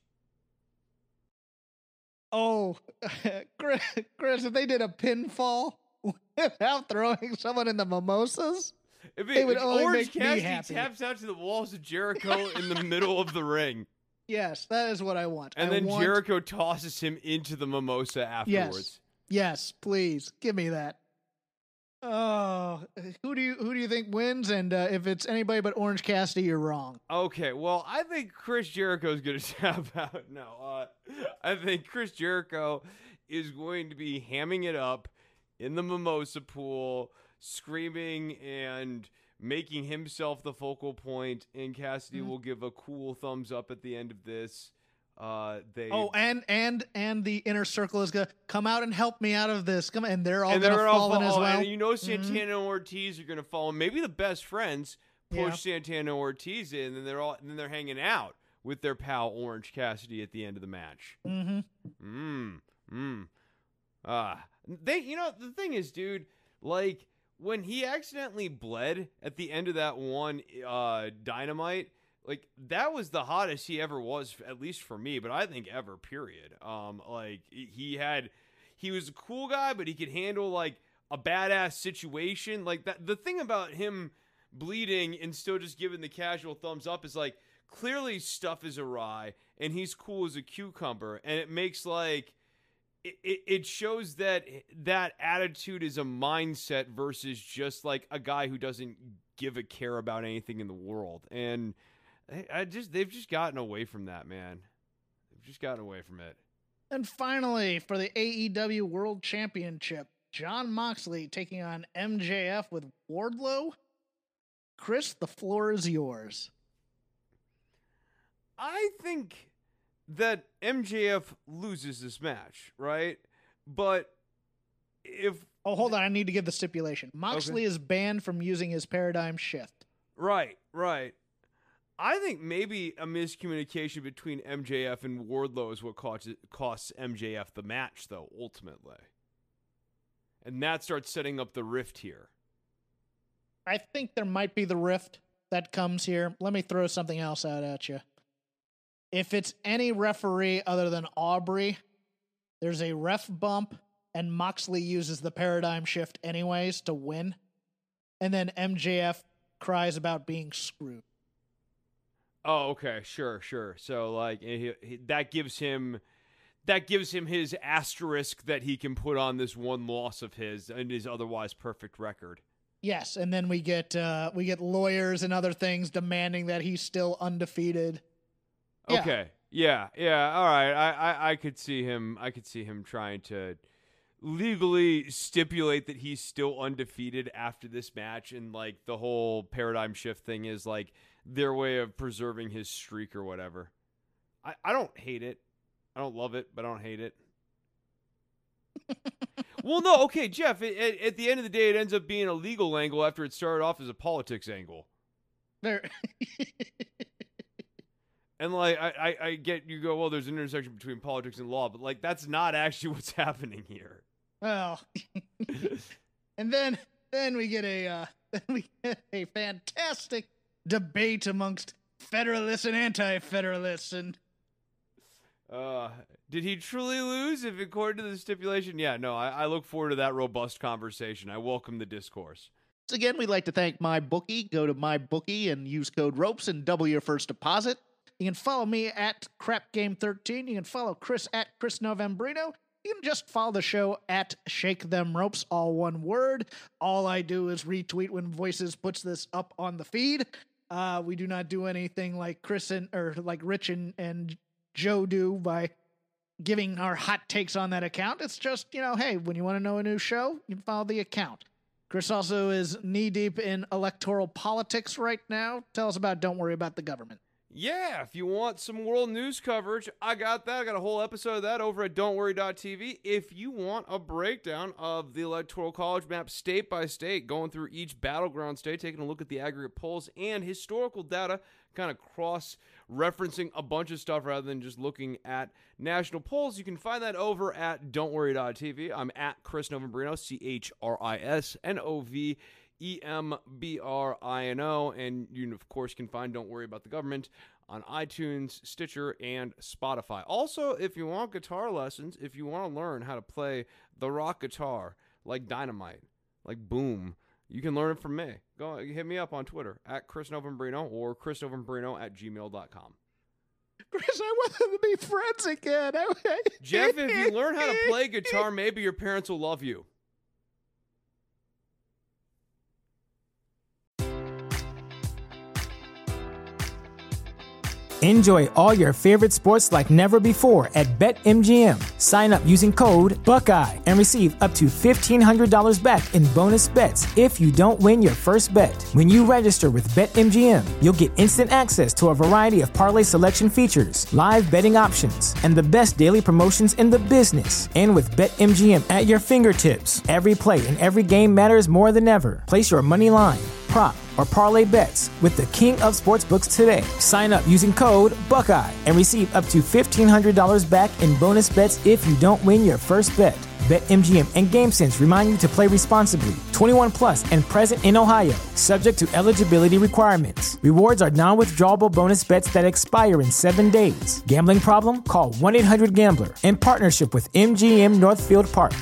oh, Chris, Chris, if they did a pinfall without throwing someone in the mimosas, If, It it, would if only Orange make me Cassidy happy. taps out to the walls of Jericho in the middle of the ring, yes, that is what I want. and I then want, Jericho tosses him into the mimosa afterwards. Yes, please give me that. Oh, who do you who do you think wins? And uh, if it's anybody but Orange Cassidy, you're wrong. Okay, well, I think Chris Jericho's going to tap out. No, uh, I think Chris Jericho is going to be hamming it up in the mimosa pool, screaming and making himself the focal point, and Cassidy Mhm. will give a cool thumbs up at the end of this. Uh, they Oh, and and and the inner circle is gonna come out and help me out of this. Come and they're all and gonna they're all fall in as fall- well. and you know Santana and Ortiz are going to fall in. Maybe the best friends push Santana and Ortiz in, and they're all and then they're hanging out with their pal Orange Cassidy at the end of the match. Mm-hmm. Mmm. Mmm. Ah. They you know, the thing is, dude, like when he accidentally bled at the end of that one uh Dynamite, like that was the hottest he ever was, at least for me, but I think ever, period. Um like he had he was a cool guy, but he could handle like a badass situation. Like that the thing about him bleeding and still just giving the casual thumbs up is like clearly stuff is awry, and he's cool as a cucumber, and it makes like it, it, it shows that that attitude is a mindset versus just like a guy who doesn't give a care about anything in the world. And I, I just they've just gotten away from that, man. They've just gotten away from it. And finally, for the A E W World Championship, Jon Moxley taking on M J F with Wardlow. Chris, the floor is yours. I think that M J F loses this match, right? But if... Oh, hold on. I need to give the stipulation. Moxley okay. is banned from using his paradigm shift. Right, right. I think maybe a miscommunication between M J F and Wardlow is what costs, costs M J F the match, though, ultimately. And that starts setting up the rift here. I think there might be the rift that comes here. Let me throw something else out at you. If it's any referee other than Aubrey, there's a ref bump, and Moxley uses the paradigm shift anyways to win. And then M J F cries about being screwed. Oh, okay. Sure, sure. So, like, he, he, that gives him... That gives him his asterisk that he can put on this one loss of his and his otherwise perfect record. Yes, and then we get uh, we get lawyers and other things demanding that he's still undefeated. Yeah. Okay, yeah, yeah, all right. I, I, I could see him. I could see him trying to legally stipulate that he's still undefeated after this match, and like the whole paradigm shift thing is like their way of preserving his streak or whatever. I, I don't hate it. I don't love it, but I don't hate it. Well, no, okay, Jeff, it, it, at the end of the day, it ends up being a legal angle after it started off as a politics angle. There. And, like, I, I, I get you go, well, there's an intersection between politics and law, but, like, that's not actually what's happening here. Well, and then then we get a uh, then we get a fantastic debate amongst Federalists and anti-Federalists, and Uh, did he truly lose if according to the stipulation? Yeah, no, I, I look forward to that robust conversation. I welcome the discourse. Again, we'd like to thank MyBookie. Go to MyBookie and use code ROPES and double your first deposit. You can follow me at crap game thirteen. You can follow Chris at Chris Novembrino. You can just follow the show at Shake Them Ropes, all one word. All I do is retweet when Voices puts this up on the feed. Uh, we do not do anything like Chris and, or like Rich and, and Joe do by giving our hot takes on that account. It's just, you know, hey, when you want to know a new show, you can follow the account. Chris also is knee-deep in electoral politics right now. Tell us about Don't Worry About the Government. Yeah, if you want some world news coverage, I got that. I got a whole episode of that over at don't worry dot t v. If you want a breakdown of the Electoral College map state by state, going through each battleground state, taking a look at the aggregate polls and historical data, kind of cross-referencing a bunch of stuff rather than just looking at national polls, you can find that over at don't worry dot t v. I'm at Chris Novembrino, C H R I S N O V E M B R I N O, and you, of course, can find Don't Worry About the Government on iTunes, Stitcher, and Spotify. Also, if you want guitar lessons, if you want to learn how to play the rock guitar like Dynamite, like Boom, you can learn it from me. Go hit me up on Twitter at Chris Novembrino or Chris Novembrino at gmail dot com. Chris, I want them to be friends again. Jeff, if you learn how to play guitar, maybe your parents will love you. Enjoy all your favorite sports like never before at BetMGM. Sign up using code Buckeye and receive up to fifteen hundred dollars back in bonus bets if you don't win your first bet. When you register with BetMGM, you'll get instant access to a variety of parlay selection features, live betting options, and the best daily promotions in the business. And with BetMGM at your fingertips, every play and every game matters more than ever. Place your money line, prop, or parlay bets with the king of sportsbooks today. Sign up using code Buckeye and receive up to fifteen hundred dollars back in bonus bets if you don't win your first bet. BetMGM and GameSense remind you to play responsibly. twenty-one plus and present in Ohio, subject to eligibility requirements. Rewards are non-withdrawable bonus bets that expire in seven days. Gambling problem? Call one eight hundred gambler in partnership with M G M Northfield Park.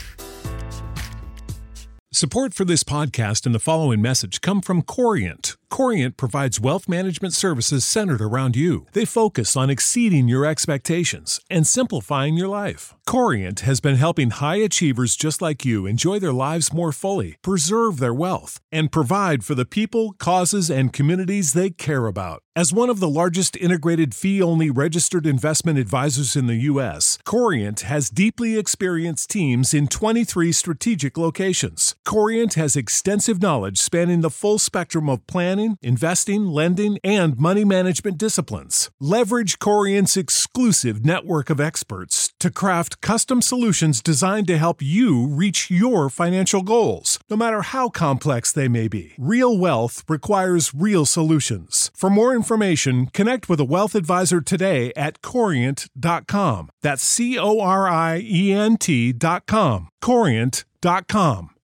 Support for this podcast and the following message come from Corient. Corient provides wealth management services centered around you. They focus on exceeding your expectations and simplifying your life. Corient has been helping high achievers just like you enjoy their lives more fully, preserve their wealth, and provide for the people, causes, and communities they care about. As one of the largest integrated fee-only registered investment advisors in the U S, Corient has deeply experienced teams in twenty-three strategic locations. Corient has extensive knowledge spanning the full spectrum of planning, investing, lending, and money management disciplines. Leverage Corient's exclusive network of experts to craft custom solutions designed to help you reach your financial goals, no matter how complex they may be. Real wealth requires real solutions. For more information, connect with a wealth advisor today at corient dot com. That's C O R I E N T dot com. corient dot com.